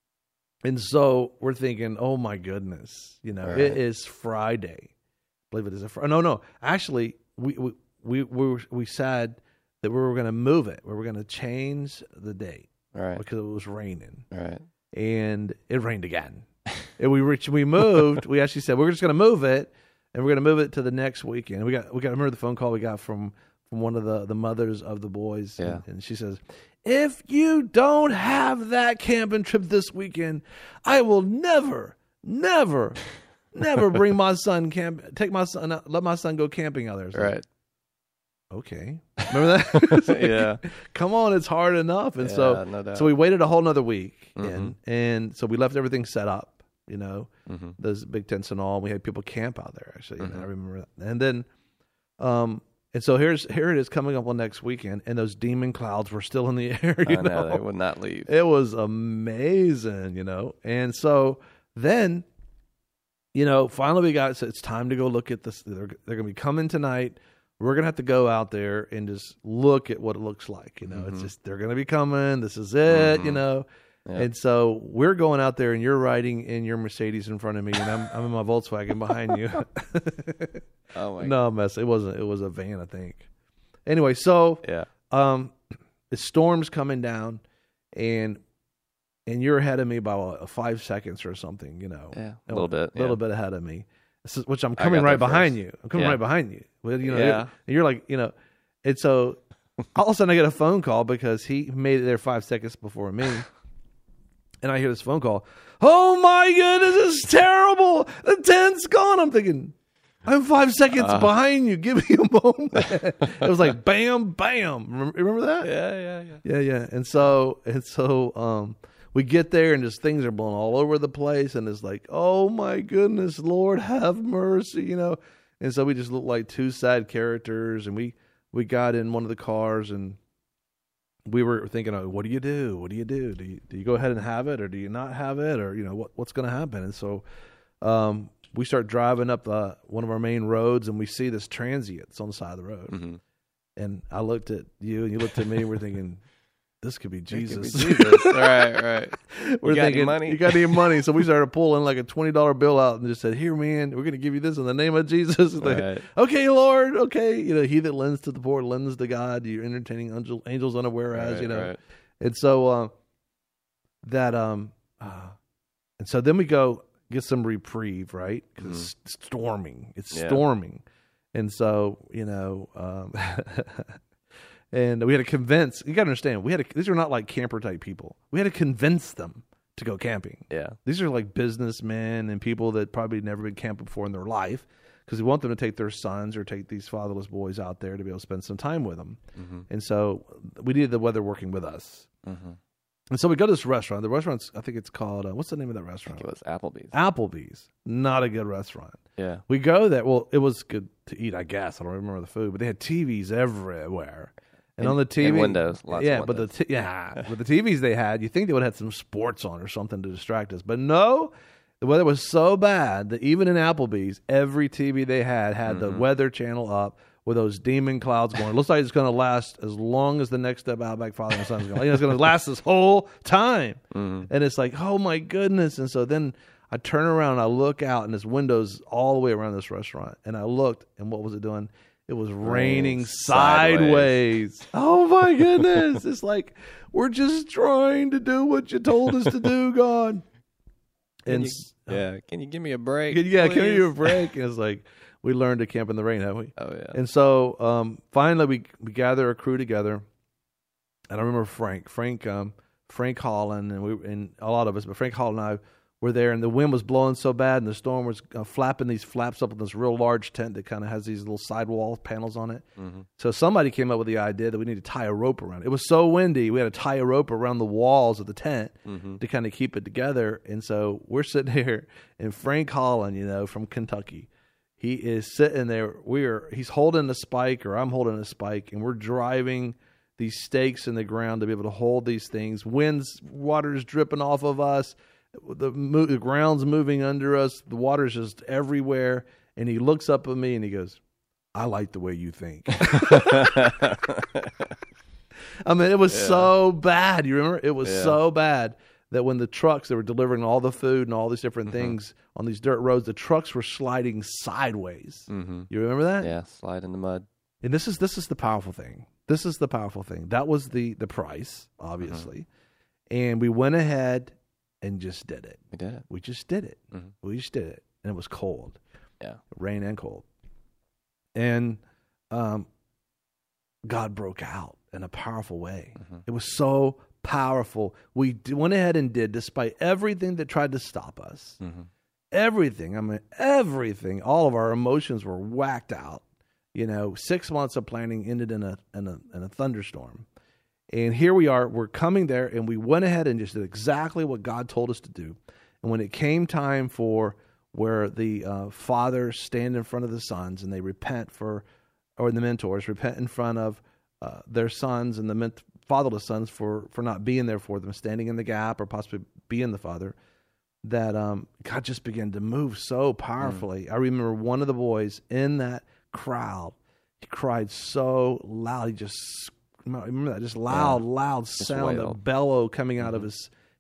And so we're thinking, oh my goodness, you know, Right. it is Friday. I believe it is a Friday. No, no, actually, we we we we, were, we said that we were going to move it. We were going to change the date All right. because it was raining, All right. and it rained again. and we reached, we moved. We actually said we're just going to move it, and we're going to move it to the next weekend. We got we got. Remember the phone call we got from from one of the the mothers of the boys, Yeah. and, and she says, if you don't have that camping trip this weekend, I will never, never, never bring my son camp. Take my son, out- let my son go camping out there. So, Right. okay, remember that? It's like, Yeah. Come on, it's hard enough. And Yeah, so, no doubt. so we waited a whole nother week, Mhm. and and so we left everything set up. You know, Mhm. those big tents and all. And we had people camp out there. Actually, and Mhm. I remember that. And then, um. And so here's here it is coming up on next weekend, and those demon clouds were still in the air. You I know, know, they would not leave. it was amazing, you know. And so then, you know, finally we got, so it's time to go look at this. They're, they're going to be coming tonight. We're going to have to go out there and just look at what it looks like. You know, it's Mhm. just, they're going to be coming. This is it, you Mhm. know. Yeah. And so we're going out there, and you're riding in your Mercedes in front of me, and I'm I'm in my Volkswagen behind you. Oh my. No mess. It wasn't. It was a van, I think. Anyway, so Yeah. um, the storm's coming down, and and you're ahead of me by what, five seconds or something. You know, Yeah. A little bit. a little yeah. bit ahead of me. This is- which I'm I coming got right there behind first. you. I'm coming Yeah. right behind you. Well, you know, Yeah. you're, and you're like, you know, and so all of a sudden I get a phone call because he made it there five seconds before me. And I hear this phone call. Oh my goodness, it's terrible. The tent's gone. I'm thinking, I'm five seconds Uh. behind you. Give me a moment. It was like bam, bam. Remember, remember that? Yeah. Yeah. Yeah. Yeah, yeah. And so and so um we get there and just things are blowing all over the place, and it's like, oh my goodness, Lord have mercy, you know. And so we just look like two sad characters, and we we got in one of the cars, and we were thinking, oh, what do you do? What do you do? Do you do you go ahead and have it, or do you not have it, or you know what what's going to happen? And so um we start driving up uh, one of our main roads, and we see this transient. It's on the side of the road. Mm-hmm. And I looked at you, and you looked at me, and we're thinking, this could be It could be Jesus. Jesus. right. Right. We're got any thinking, money? you got any money? So we started pulling like a twenty dollar bill out and just said, here, man, we're going to give you this in the name of Jesus. It's like, Right. okay, Lord, okay. You know, he that lends to the poor lends to God. You're entertaining angel, angels unaware as, Right, you know. right. And so uh, that, um, uh, and so then we go get some reprieve, right? Because it's storming. It's Yeah. storming. And so, you know, um, and we had to convince, you got to understand, we had to, these are not like camper type people. We had to convince them to go camping. Yeah. These are like businessmen and people that probably never been camping before in their life, because we want them to take their sons or take these fatherless boys out there to be able to spend some time with them. Mm-hmm. And so we needed the weather working with us. Mm-hmm. And so we go to this restaurant. The restaurant's, I think it's called, uh, what's the name of that restaurant? It was Applebee's. Applebee's. Not a good restaurant. Yeah. We go there. Well, it was good to eat, I guess. I don't remember the food, but they had T Vs everywhere. And, And- on the T V, and windows, lots of yeah, but the windows. t- yeah, but the T Vs they had, you think they would have had some sports on or something to distract us, but no, the weather was so bad that even in Applebee's, every T V they had had Mm-hmm. the weather channel up with those demon clouds going. It looks like it's going to last as long as the next step Outback Father and Son is going. It's going to last this whole time, Mm-hmm. and it's like, oh my goodness! And so then I turn around, and I look out, and there's windows all the way around this restaurant, and I looked, and what was it doing? It was raining Raining sideways. sideways. Oh my goodness. It's like, we're just trying to do what you told us to do, God. Can And you, s- yeah. Can you give me a break? yeah, yeah, can we please? give you a break? And it's like, we learned to camp in the rain, haven't we? Oh yeah. And so um, finally we we gather a crew together. And I remember Frank, Frank, um, Frank Holland, and we and a lot of us, but Frank Holland and I were there, and the wind was blowing so bad, and the storm was uh, flapping these flaps up in this real large tent that kind of has these little sidewall panels on it. Mm-hmm. So somebody came up with the idea that we need to tie a rope around it. It was so windy, we had to tie a rope around the walls of the tent Mm-hmm. to kind of keep it together. And so we're sitting here, and Frank Holland, you know, from Kentucky, he is sitting there. We're he's holding a spike, or I'm holding a spike, and we're driving these stakes in the ground to be able to hold these things. Winds, water's dripping off of us. The, mo- the ground's moving under us. The water's just everywhere. And he looks up at me and he goes, I like the way you think. I mean, it was Yeah. so bad. You remember? It was Yeah. so bad that when the trucks that were delivering all the food and all these different Mm-hmm. things on these dirt roads, the trucks were sliding sideways. Mm-hmm. You remember that? Yeah. Slide in the mud. And this is this is the powerful thing. This is the powerful thing. That was the the price, obviously. And we went ahead and just did it. We did it. We just did it. Mhm. We just did it. And it was cold. Yeah. Rain and cold. And um, God broke out in a powerful way. Mhm. It was so powerful. We d- went ahead and did, despite everything that tried to stop us. Mm-hmm. Everything. I mean, everything. All of our emotions were whacked out. You know, six months of planning ended in a in a in a thunderstorm. And here we are, we're coming there, and we went ahead and just did exactly what God told us to do. And when it came time for where the uh, fathers stand in front of the sons and they repent for, or the mentors repent in front of uh, their sons and the ment- fatherless sons for, for not being there for them, standing in the gap or possibly being the father, that um, God just began to move so powerfully. Mm. I remember one of the boys in that crowd, he cried so loud, he just I remember that just loud, yeah. loud just sound, wailed. a bellow coming out mm-hmm. of his.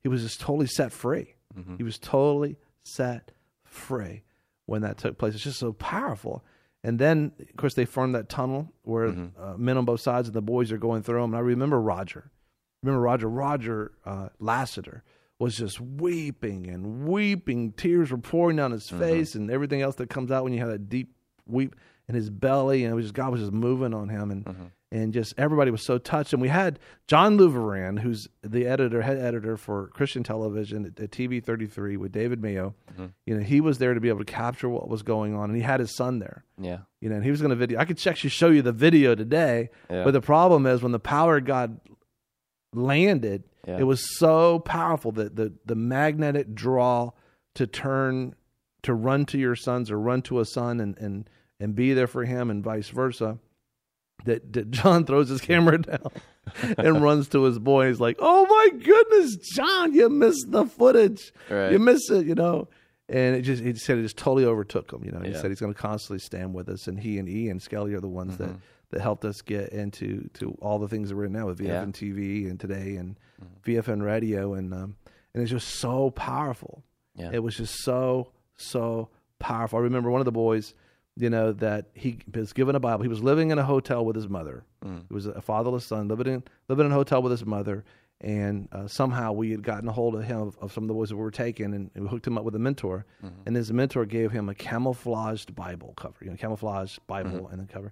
he was just totally set free. Mm-hmm. He was totally set free when that took place. It's just so powerful. And then, of course, they formed that tunnel where Mm-hmm. uh, men on both sides and the boys are going through them. And I remember Roger. Remember Roger? Roger uh, Lassiter was just weeping and weeping. Tears were pouring down his Mm-hmm. face and everything else that comes out when you have that deep weep in his belly. And it was just, God was just moving on him. And Mm-hmm. and just everybody was so touched. And we had John Louveran, who's the editor, head editor for Christian television at, at T V thirty-three with David Mayo. Mm-hmm. You know, he was there to be able to capture what was going on. And he had his son there. Yeah. You know, and he was going to video. I could actually show you the video today. Yeah. But the problem is when the power of God landed, Yeah. it was so powerful that the, the magnetic draw to turn, to run to your sons or run to a son and, and, and be there for him and vice versa, that, that John throws his camera down and runs to his boy. He's like, oh my goodness, John, you missed the footage. Right. You missed it, you know. And it just, he said it just totally overtook him. You know, he Yeah. said he's going to constantly stand with us. And he and Ian Skelly are the ones Mm-hmm. that, that helped us get into to all the things that we're in now with V F N Yeah. T V and today and Mm-hmm. V F N Radio. And, um, and it's just so powerful. Yeah. It was just so, so powerful. I remember one of the boys, you know, that he was given a Bible. He was living in a hotel with his mother. Mm. He was a fatherless son living in living in a hotel with his mother. And uh, somehow we had gotten a hold of him, of, of some of the boys that we were taking, and, and we hooked him up with a mentor. Mm-hmm. And his mentor gave him a camouflaged Bible cover, you know, camouflaged Bible Mm-hmm. and the cover.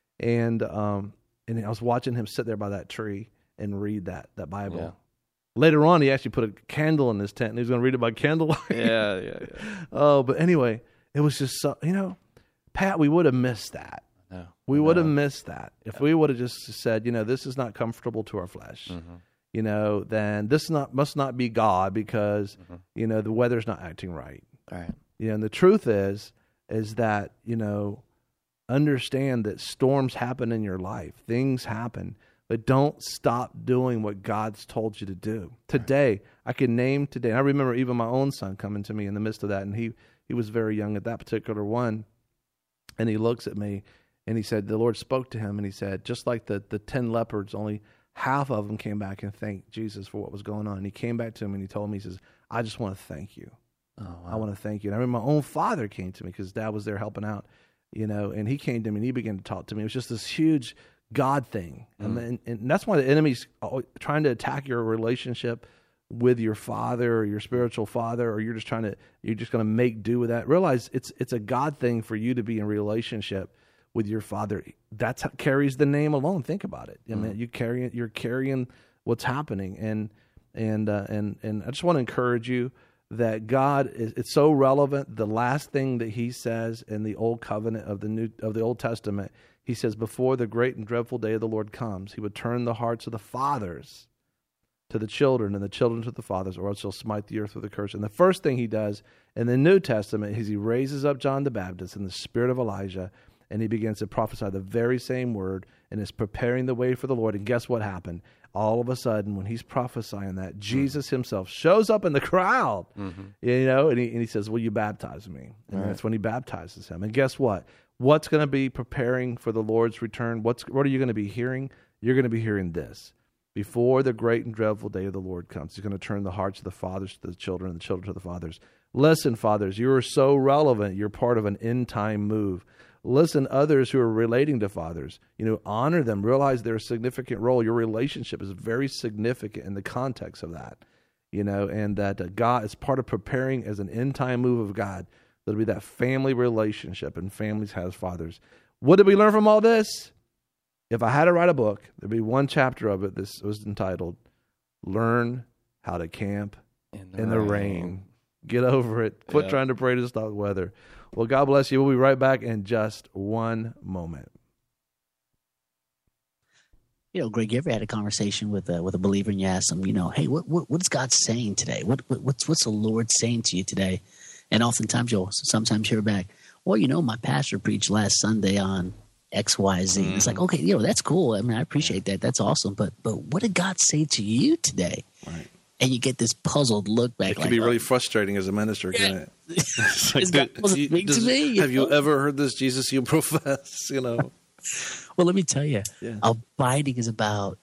And um, and I was watching him sit there by that tree and read that that Bible. Yeah. Later on, he actually put a candle in his tent, and he was going to read it by candlelight. Yeah, yeah, yeah. Oh, but anyway, it was just so, you know, Pat, we would have missed that. No. We would have No. missed that if we would have just said, you know, this is not comfortable to our flesh. Mm-hmm. You know, then this not must not be God because Mm-hmm. you know the weather's not acting right. All right. You know, and the truth is, is that you know, understand that storms happen in your life, things happen, but don't stop doing what God's told you to do. Today, I can name today. And I remember even my own son coming to me in the midst of that, and he he was very young at that particular one, and he looks at me, and he said, the Lord spoke to him, and he said, just like the the ten leopards, only half of them came back and thanked Jesus for what was going on. And he came back to him and he told me, he says, I just want to thank you. Oh, wow. I want to thank you. And I remember my own father came to me because dad was there helping out, you know, and he came to me and he began to talk to me. It was just this huge God thing. Mm. And, and that's why the enemy's trying to attack your relationship with your father or your spiritual father, or you're just trying to, you're just going to make do with that. Realize it's, it's a God thing for you to be in relationship with your father. That's how carries the name alone. Think about it. I mean, you carry it, you're carrying what's happening. And, and, uh, and, and I just want to encourage you that God is, it's so relevant. The last thing that he says in the old covenant of the new, of the Old Testament, he says, before the great and dreadful day of the Lord comes, he would turn the hearts of the fathers to the children and the children to the fathers, or else he'll smite the earth with a curse. And the first thing he does in the New Testament is he raises up John the Baptist in the spirit of Elijah, and he begins to prophesy the very same word and is preparing the way for the Lord. And guess what happened? All of a sudden, when he's prophesying that, Jesus himself shows up in the crowd, Mm-hmm. you know, and he, and he says, will you baptize me? And Right. that's when he baptizes him. And guess what? What's going to be preparing for the Lord's return? What's What are you going to be hearing? You're going to be hearing this. Before the great and dreadful day of the Lord comes, he's going to turn the hearts of the fathers to the children and the children to the fathers. Listen, fathers, you are so relevant. You're part of an end-time move. Listen, others who are relating to fathers, you know, honor them, realize their significant role. Your relationship is very significant in the context of that, you know, and that uh, God is part of preparing as an end-time move of God. There'll be that family relationship, and families has fathers. What did we learn from all this? If I had to write a book, there'd be one chapter of it. This was entitled, Learn How to Camp In the, in the rain. rain. Get over it. Quit Yeah. trying to pray to stop weather. Well, God bless you. We'll be right back in just one moment. You know, Greg, you ever had a conversation with a with a believer and you ask them, you know, hey, what what what is God saying today? What, what what's what's the Lord saying to you today? And oftentimes you'll sometimes hear back, well, you know, my pastor preached last Sunday on X, Y, Z. Mm-hmm. It's like, okay, you know, that's cool. I mean, I appreciate that. That's awesome. But but what did God say to you today? Right. And you get this puzzled look back. It can like, be really oh, frustrating as a minister, can it? It's like, Is God supposed to you- speak to does- me? You have you know? ever heard this Jesus you profess? You know, Well, let me tell you, Yeah. abiding is about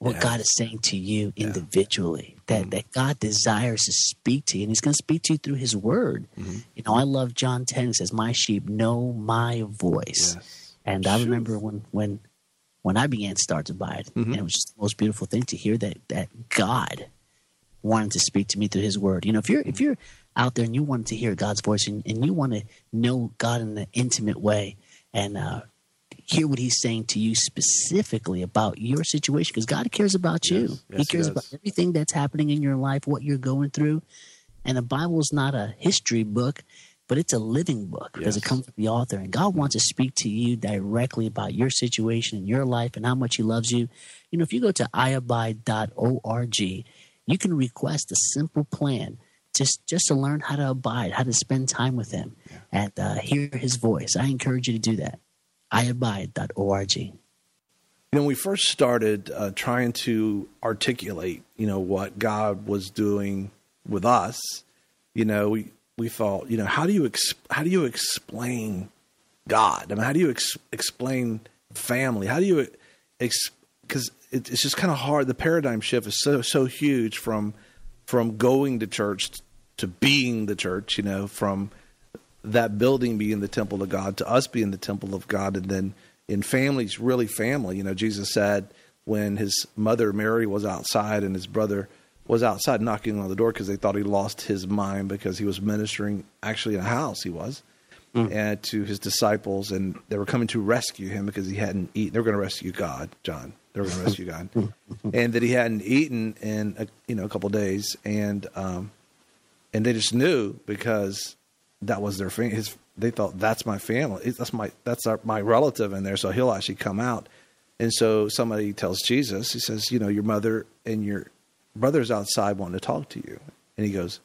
what Yeah. God is saying to you Yeah. individually, that, Mhm. that God desires to speak to you, and he's going to speak to you through his word. Mhm. You know, I love John ten. It says, my sheep know my voice. Yes. And I Phew. remember when, when, when I began to start to abide, Mhm. and it was just the most beautiful thing to hear that, that God wanted to speak to me through his word. You know, if you're, if you're out there and you want to hear God's voice, and, and you want to know God in an intimate way, and, uh, hear what he's saying to you specifically about your situation, because God cares about you. Yes. Yes, he he cares does. about everything that's happening in your life, what you're going through. And the Bible is not a history book, but it's a living book because it Yes. comes from the author. And God wants to speak to you directly about your situation and your life and how much he loves you. You know, if you go to i abide dot org, you can request a simple plan just just to learn how to abide, how to spend time with him, Yeah. and uh, hear his voice. I encourage you to do that. i abide dot org. You know, when we first started uh, trying to articulate, you know, what God was doing with us, you know, we, we thought, you know, how do you ex- how do you explain God? I mean, how do you ex- explain family? How do you ex- because it, it's just kind of hard. The paradigm shift is so so huge from from going to church to being the church. You know, from that building being the temple of God to us being the temple of God, and then in families, really family. You know, Jesus said when his mother Mary was outside and his brother was outside knocking on the door because they thought he lost his mind because he was ministering actually in a house he was mm. and to his disciples, and they were coming to rescue him because he hadn't eaten. They were going to rescue God, John. They were going to rescue God, and that he hadn't eaten in a, you know a couple of days, and um, and they just knew because that was their family. His, they thought that's my family. That's my that's our, my relative in there, so he'll actually come out. And so somebody tells Jesus, he says, you know, your mother and your brother's outside wanting to talk to you. And he goes,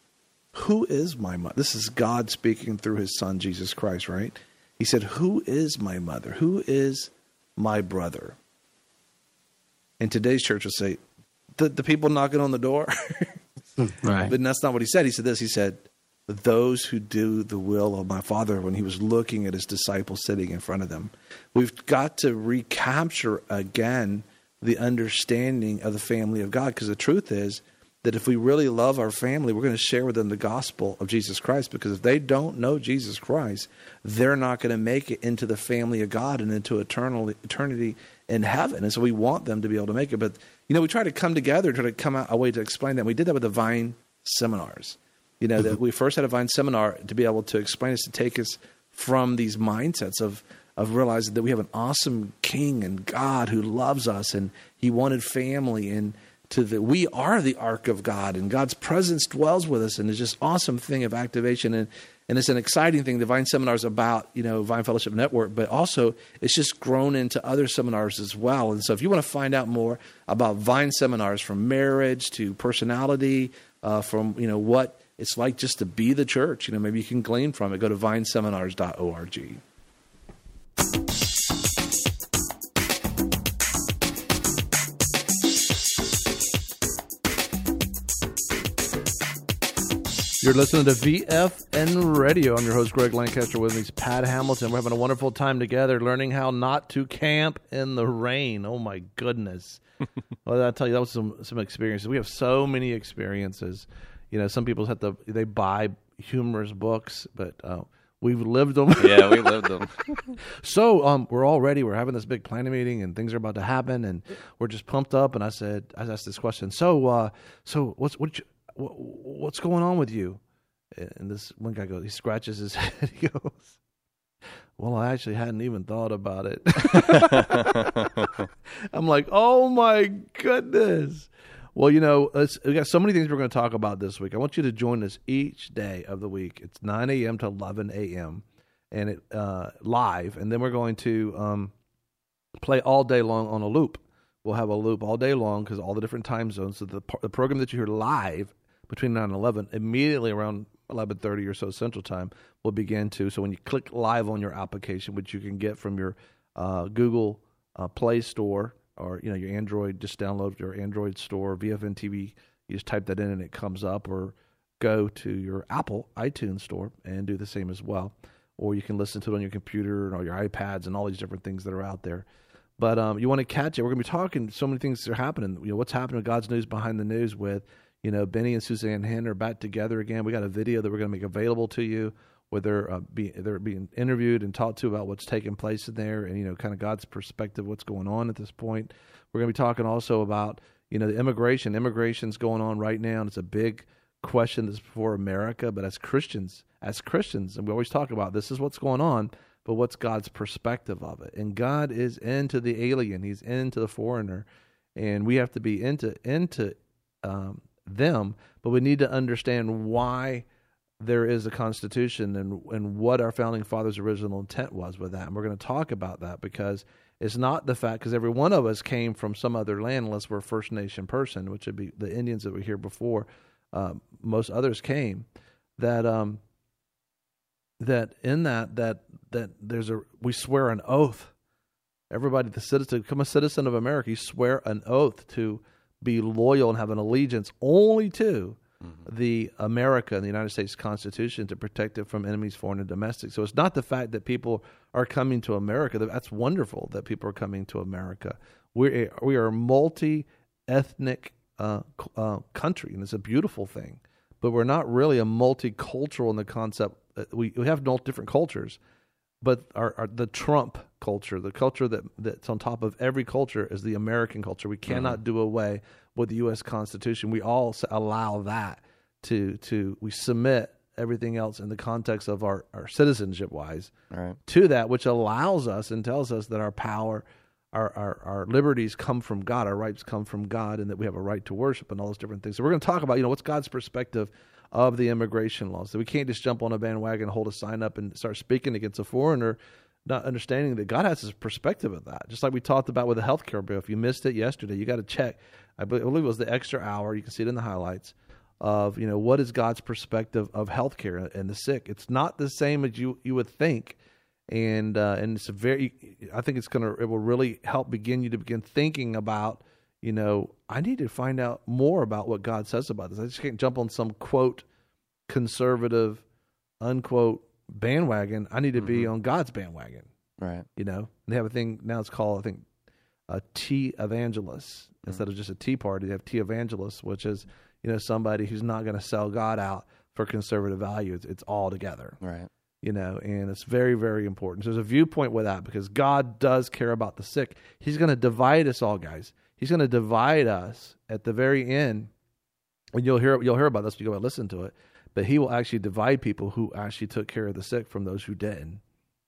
who is my mother? This is God speaking through his son, Jesus Christ, right? He said, who is my mother? Who is my brother? And today's church will say, the, the people knocking on the door. Right. But that's not what he said. He said this. He said, those who do the will of my Father, when he was looking at his disciples sitting in front of them. We've got to recapture again the understanding of the family of God, because the truth is that if we really love our family, we're going to share with them the gospel of Jesus Christ, because if they don't know Jesus Christ, they're not going to make it into the family of God and into eternal eternity in heaven. And so we want them to be able to make it. But, you know, we try to come together, try to come out a way to explain that. We did that with the Vine seminars. You know, that we first had a Vine seminar to be able to explain us, to take us from these mindsets of of realizing that we have an awesome King and God who loves us, and he wanted family, and to the we are the ark of God, and God's presence dwells with us, and it's just awesome thing of activation, and and it's an exciting thing. The Vine seminars about, you know, Vine Fellowship Network, but also it's just grown into other seminars as well. And so if you want to find out more about Vine seminars, from marriage to personality, uh, from, you know, what it's like just to be the church, you know, maybe you can glean from it. Go to vine seminars dot org. You're listening to V F N Radio. I'm your host, Greg Lancaster. With me is Pat Hamilton. We're having a wonderful time together, learning how not to camp in the rain. Oh, my goodness. Well, I'll tell you, that was some, some experiences. We have so many experiences. You know, some people have to, they buy humorous books, but uh, we've lived them. Yeah, we lived them. So um, we're all ready. We're having this big planning meeting, and things are about to happen, and we're just pumped up. And I said, I asked this question. So, uh, so what's what? You, what, what's going on with you? And this one guy goes, he scratches his head. He goes, well, I actually hadn't even thought about it. I'm like, oh my goodness. Well, you know, let's, we got so many things we're going to talk about this week. I want you to join us each day of the week. It's nine a.m. to eleven a.m. and it uh, live, and then we're going to um, play all day long on a loop. We'll have a loop all day long because all the different time zones. So the, the program that you hear live between nine and eleven, immediately around eleven thirty or so Central Time, will begin to. So when you click live on your application, which you can get from your uh, Google uh, Play Store, or, you know, your Android, just download your Android store, V F N T V. You just type that in and it comes up, or go to your Apple iTunes store and do the same as well. Or you can listen to it on your computer and all your iPads and all these different things that are out there. But um, you want to catch it. We're going to be talking so many things that are happening. You know, what's happening with God's News Behind the News with, you know, Benny and Suzanne Henn are back together again. We got a video that we're going to make available to you where they're, uh, be, they're being interviewed and talked to about what's taking place in there and, you know, kind of God's perspective, what's going on at this point. We're going to be talking also about, you know, the immigration. Immigration's going on right now, and it's a big question that's before America. But as Christians, as Christians, and we always talk about this is what's going on, but what's God's perspective of it? And God is into the alien. He's into the foreigner. And we have to be into into um, them, but we need to understand why there is a Constitution and, and what our Founding Fathers' original intent was with that. And we're going to talk about that because it's not the fact, because every one of us came from some other land unless we're a First Nation person, which would be the Indians that were here before uh, most others came, that... Um, that in that that that there's a we swear an oath. Everybody, the citizen, become a citizen of America, you swear an oath to be loyal and have an allegiance only to mm-hmm. the America and the United States Constitution to protect it from enemies, foreign and domestic. So it's not the fact that people are coming to America. That's wonderful that people are coming to America. We we are a multi-ethnic uh, uh, country, and it's a beautiful thing. But we're not really a multicultural in the concept. We we have no different cultures, but our, our the Trump culture, the culture that that's on top of every culture, is the American culture. We cannot mm-hmm. do away with the U S Constitution. We all allow that to to we submit everything else in the context of our, our citizenship wise right. to that, which allows us and tells us that our power, our, our our liberties come from God, our rights come from God, and that we have a right to worship and all those different things. So we're going to talk about, you know, what's God's perspective of the immigration laws. So we can't just jump on a bandwagon, hold a sign up, and start speaking against a foreigner, not understanding that God has his perspective of that. Just like we talked about with the healthcare bill. If you missed it yesterday, you got to check. I believe it was the extra hour. You can see it in the highlights of, you know, what is God's perspective of healthcare and the sick. It's not the same as you you would think. And uh, and it's a very, I think it's gonna, it will really help begin you to begin thinking about, you know, I need to find out more about what God says about this. I just can't jump on some quote conservative unquote bandwagon. I need to mm-hmm. be on God's bandwagon, right? You know, and they have a thing now. It's called, I think, a tea evangelist mm-hmm. instead of just a tea party. They have tea evangelists, which is, you know, somebody who's not going to sell God out for conservative values. It's all together, right? You know, and it's very, very important. So there's a viewpoint with that because God does care about the sick. He's going to divide us all, guys. He's going to divide us at the very end. And you'll hear you'll hear about this when you go and listen to it. But he will actually divide people who actually took care of the sick from those who didn't.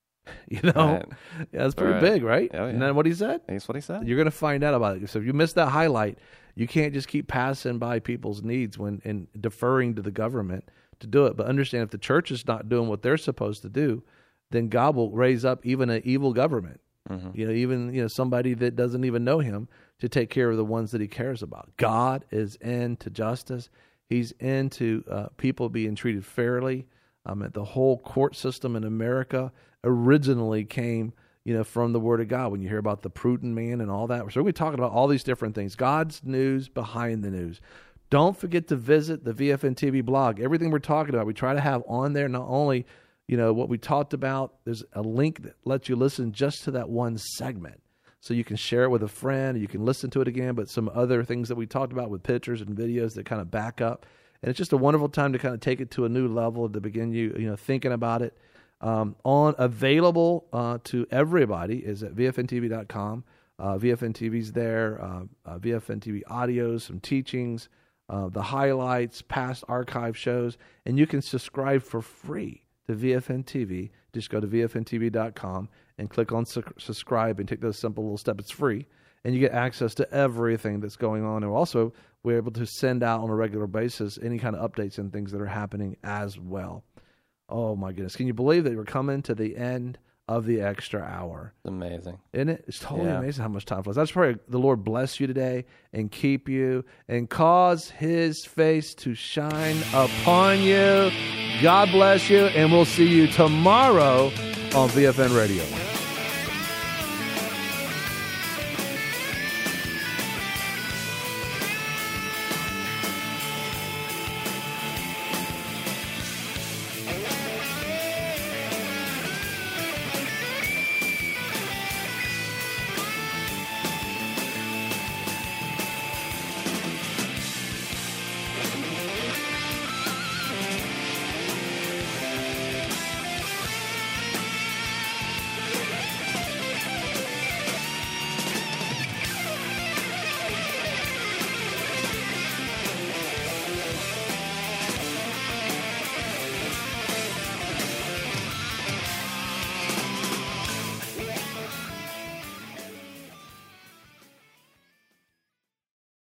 You know, right. Yeah, that's pretty right. big, right? Oh, yeah. And then what he said? That's what he said. You're going to find out about it. So if you missed that highlight, you can't just keep passing by people's needs when and deferring to the government to do it. But understand, if the church is not doing what they're supposed to do, then God will raise up even an evil government. Mm-hmm. You know, even you know somebody that doesn't even know him to take care of the ones that he cares about. God is into justice. He's into uh, people being treated fairly. Um, the whole court system in America originally came, you know, from the Word of God. When you hear about the prudent man and all that, so we're going to be talking about all these different things. God's news behind the news. Don't forget to visit the V F N T V blog. Everything we're talking about, we try to have on there not only, you know, what we talked about. There's a link that lets you listen just to that one segment. So you can share it with a friend, you can listen to it again, but some other things that we talked about with pictures and videos that kind of back up. And it's just a wonderful time to kind of take it to a new level, to begin you, you know, thinking about it. Um, on available uh, to everybody is at V F N T V dot com. Uh, V F N T V's there, uh, uh, V F N T V audios, some teachings, uh, the highlights, past archive shows, and you can subscribe for free to V F N T V. Just go to V F N T V dot com and click on su- subscribe and take those simple little steps. It's free, and you get access to everything that's going on. And also, we're able to send out on a regular basis any kind of updates and things that are happening as well. Oh, my goodness. Can you believe that we're coming to the end of the extra hour? It's amazing. Isn't it? It's totally yeah. amazing how much time flies. I just pray the Lord bless you today and keep you and cause his face to shine upon you. God bless you, and we'll see you tomorrow on V F N Radio.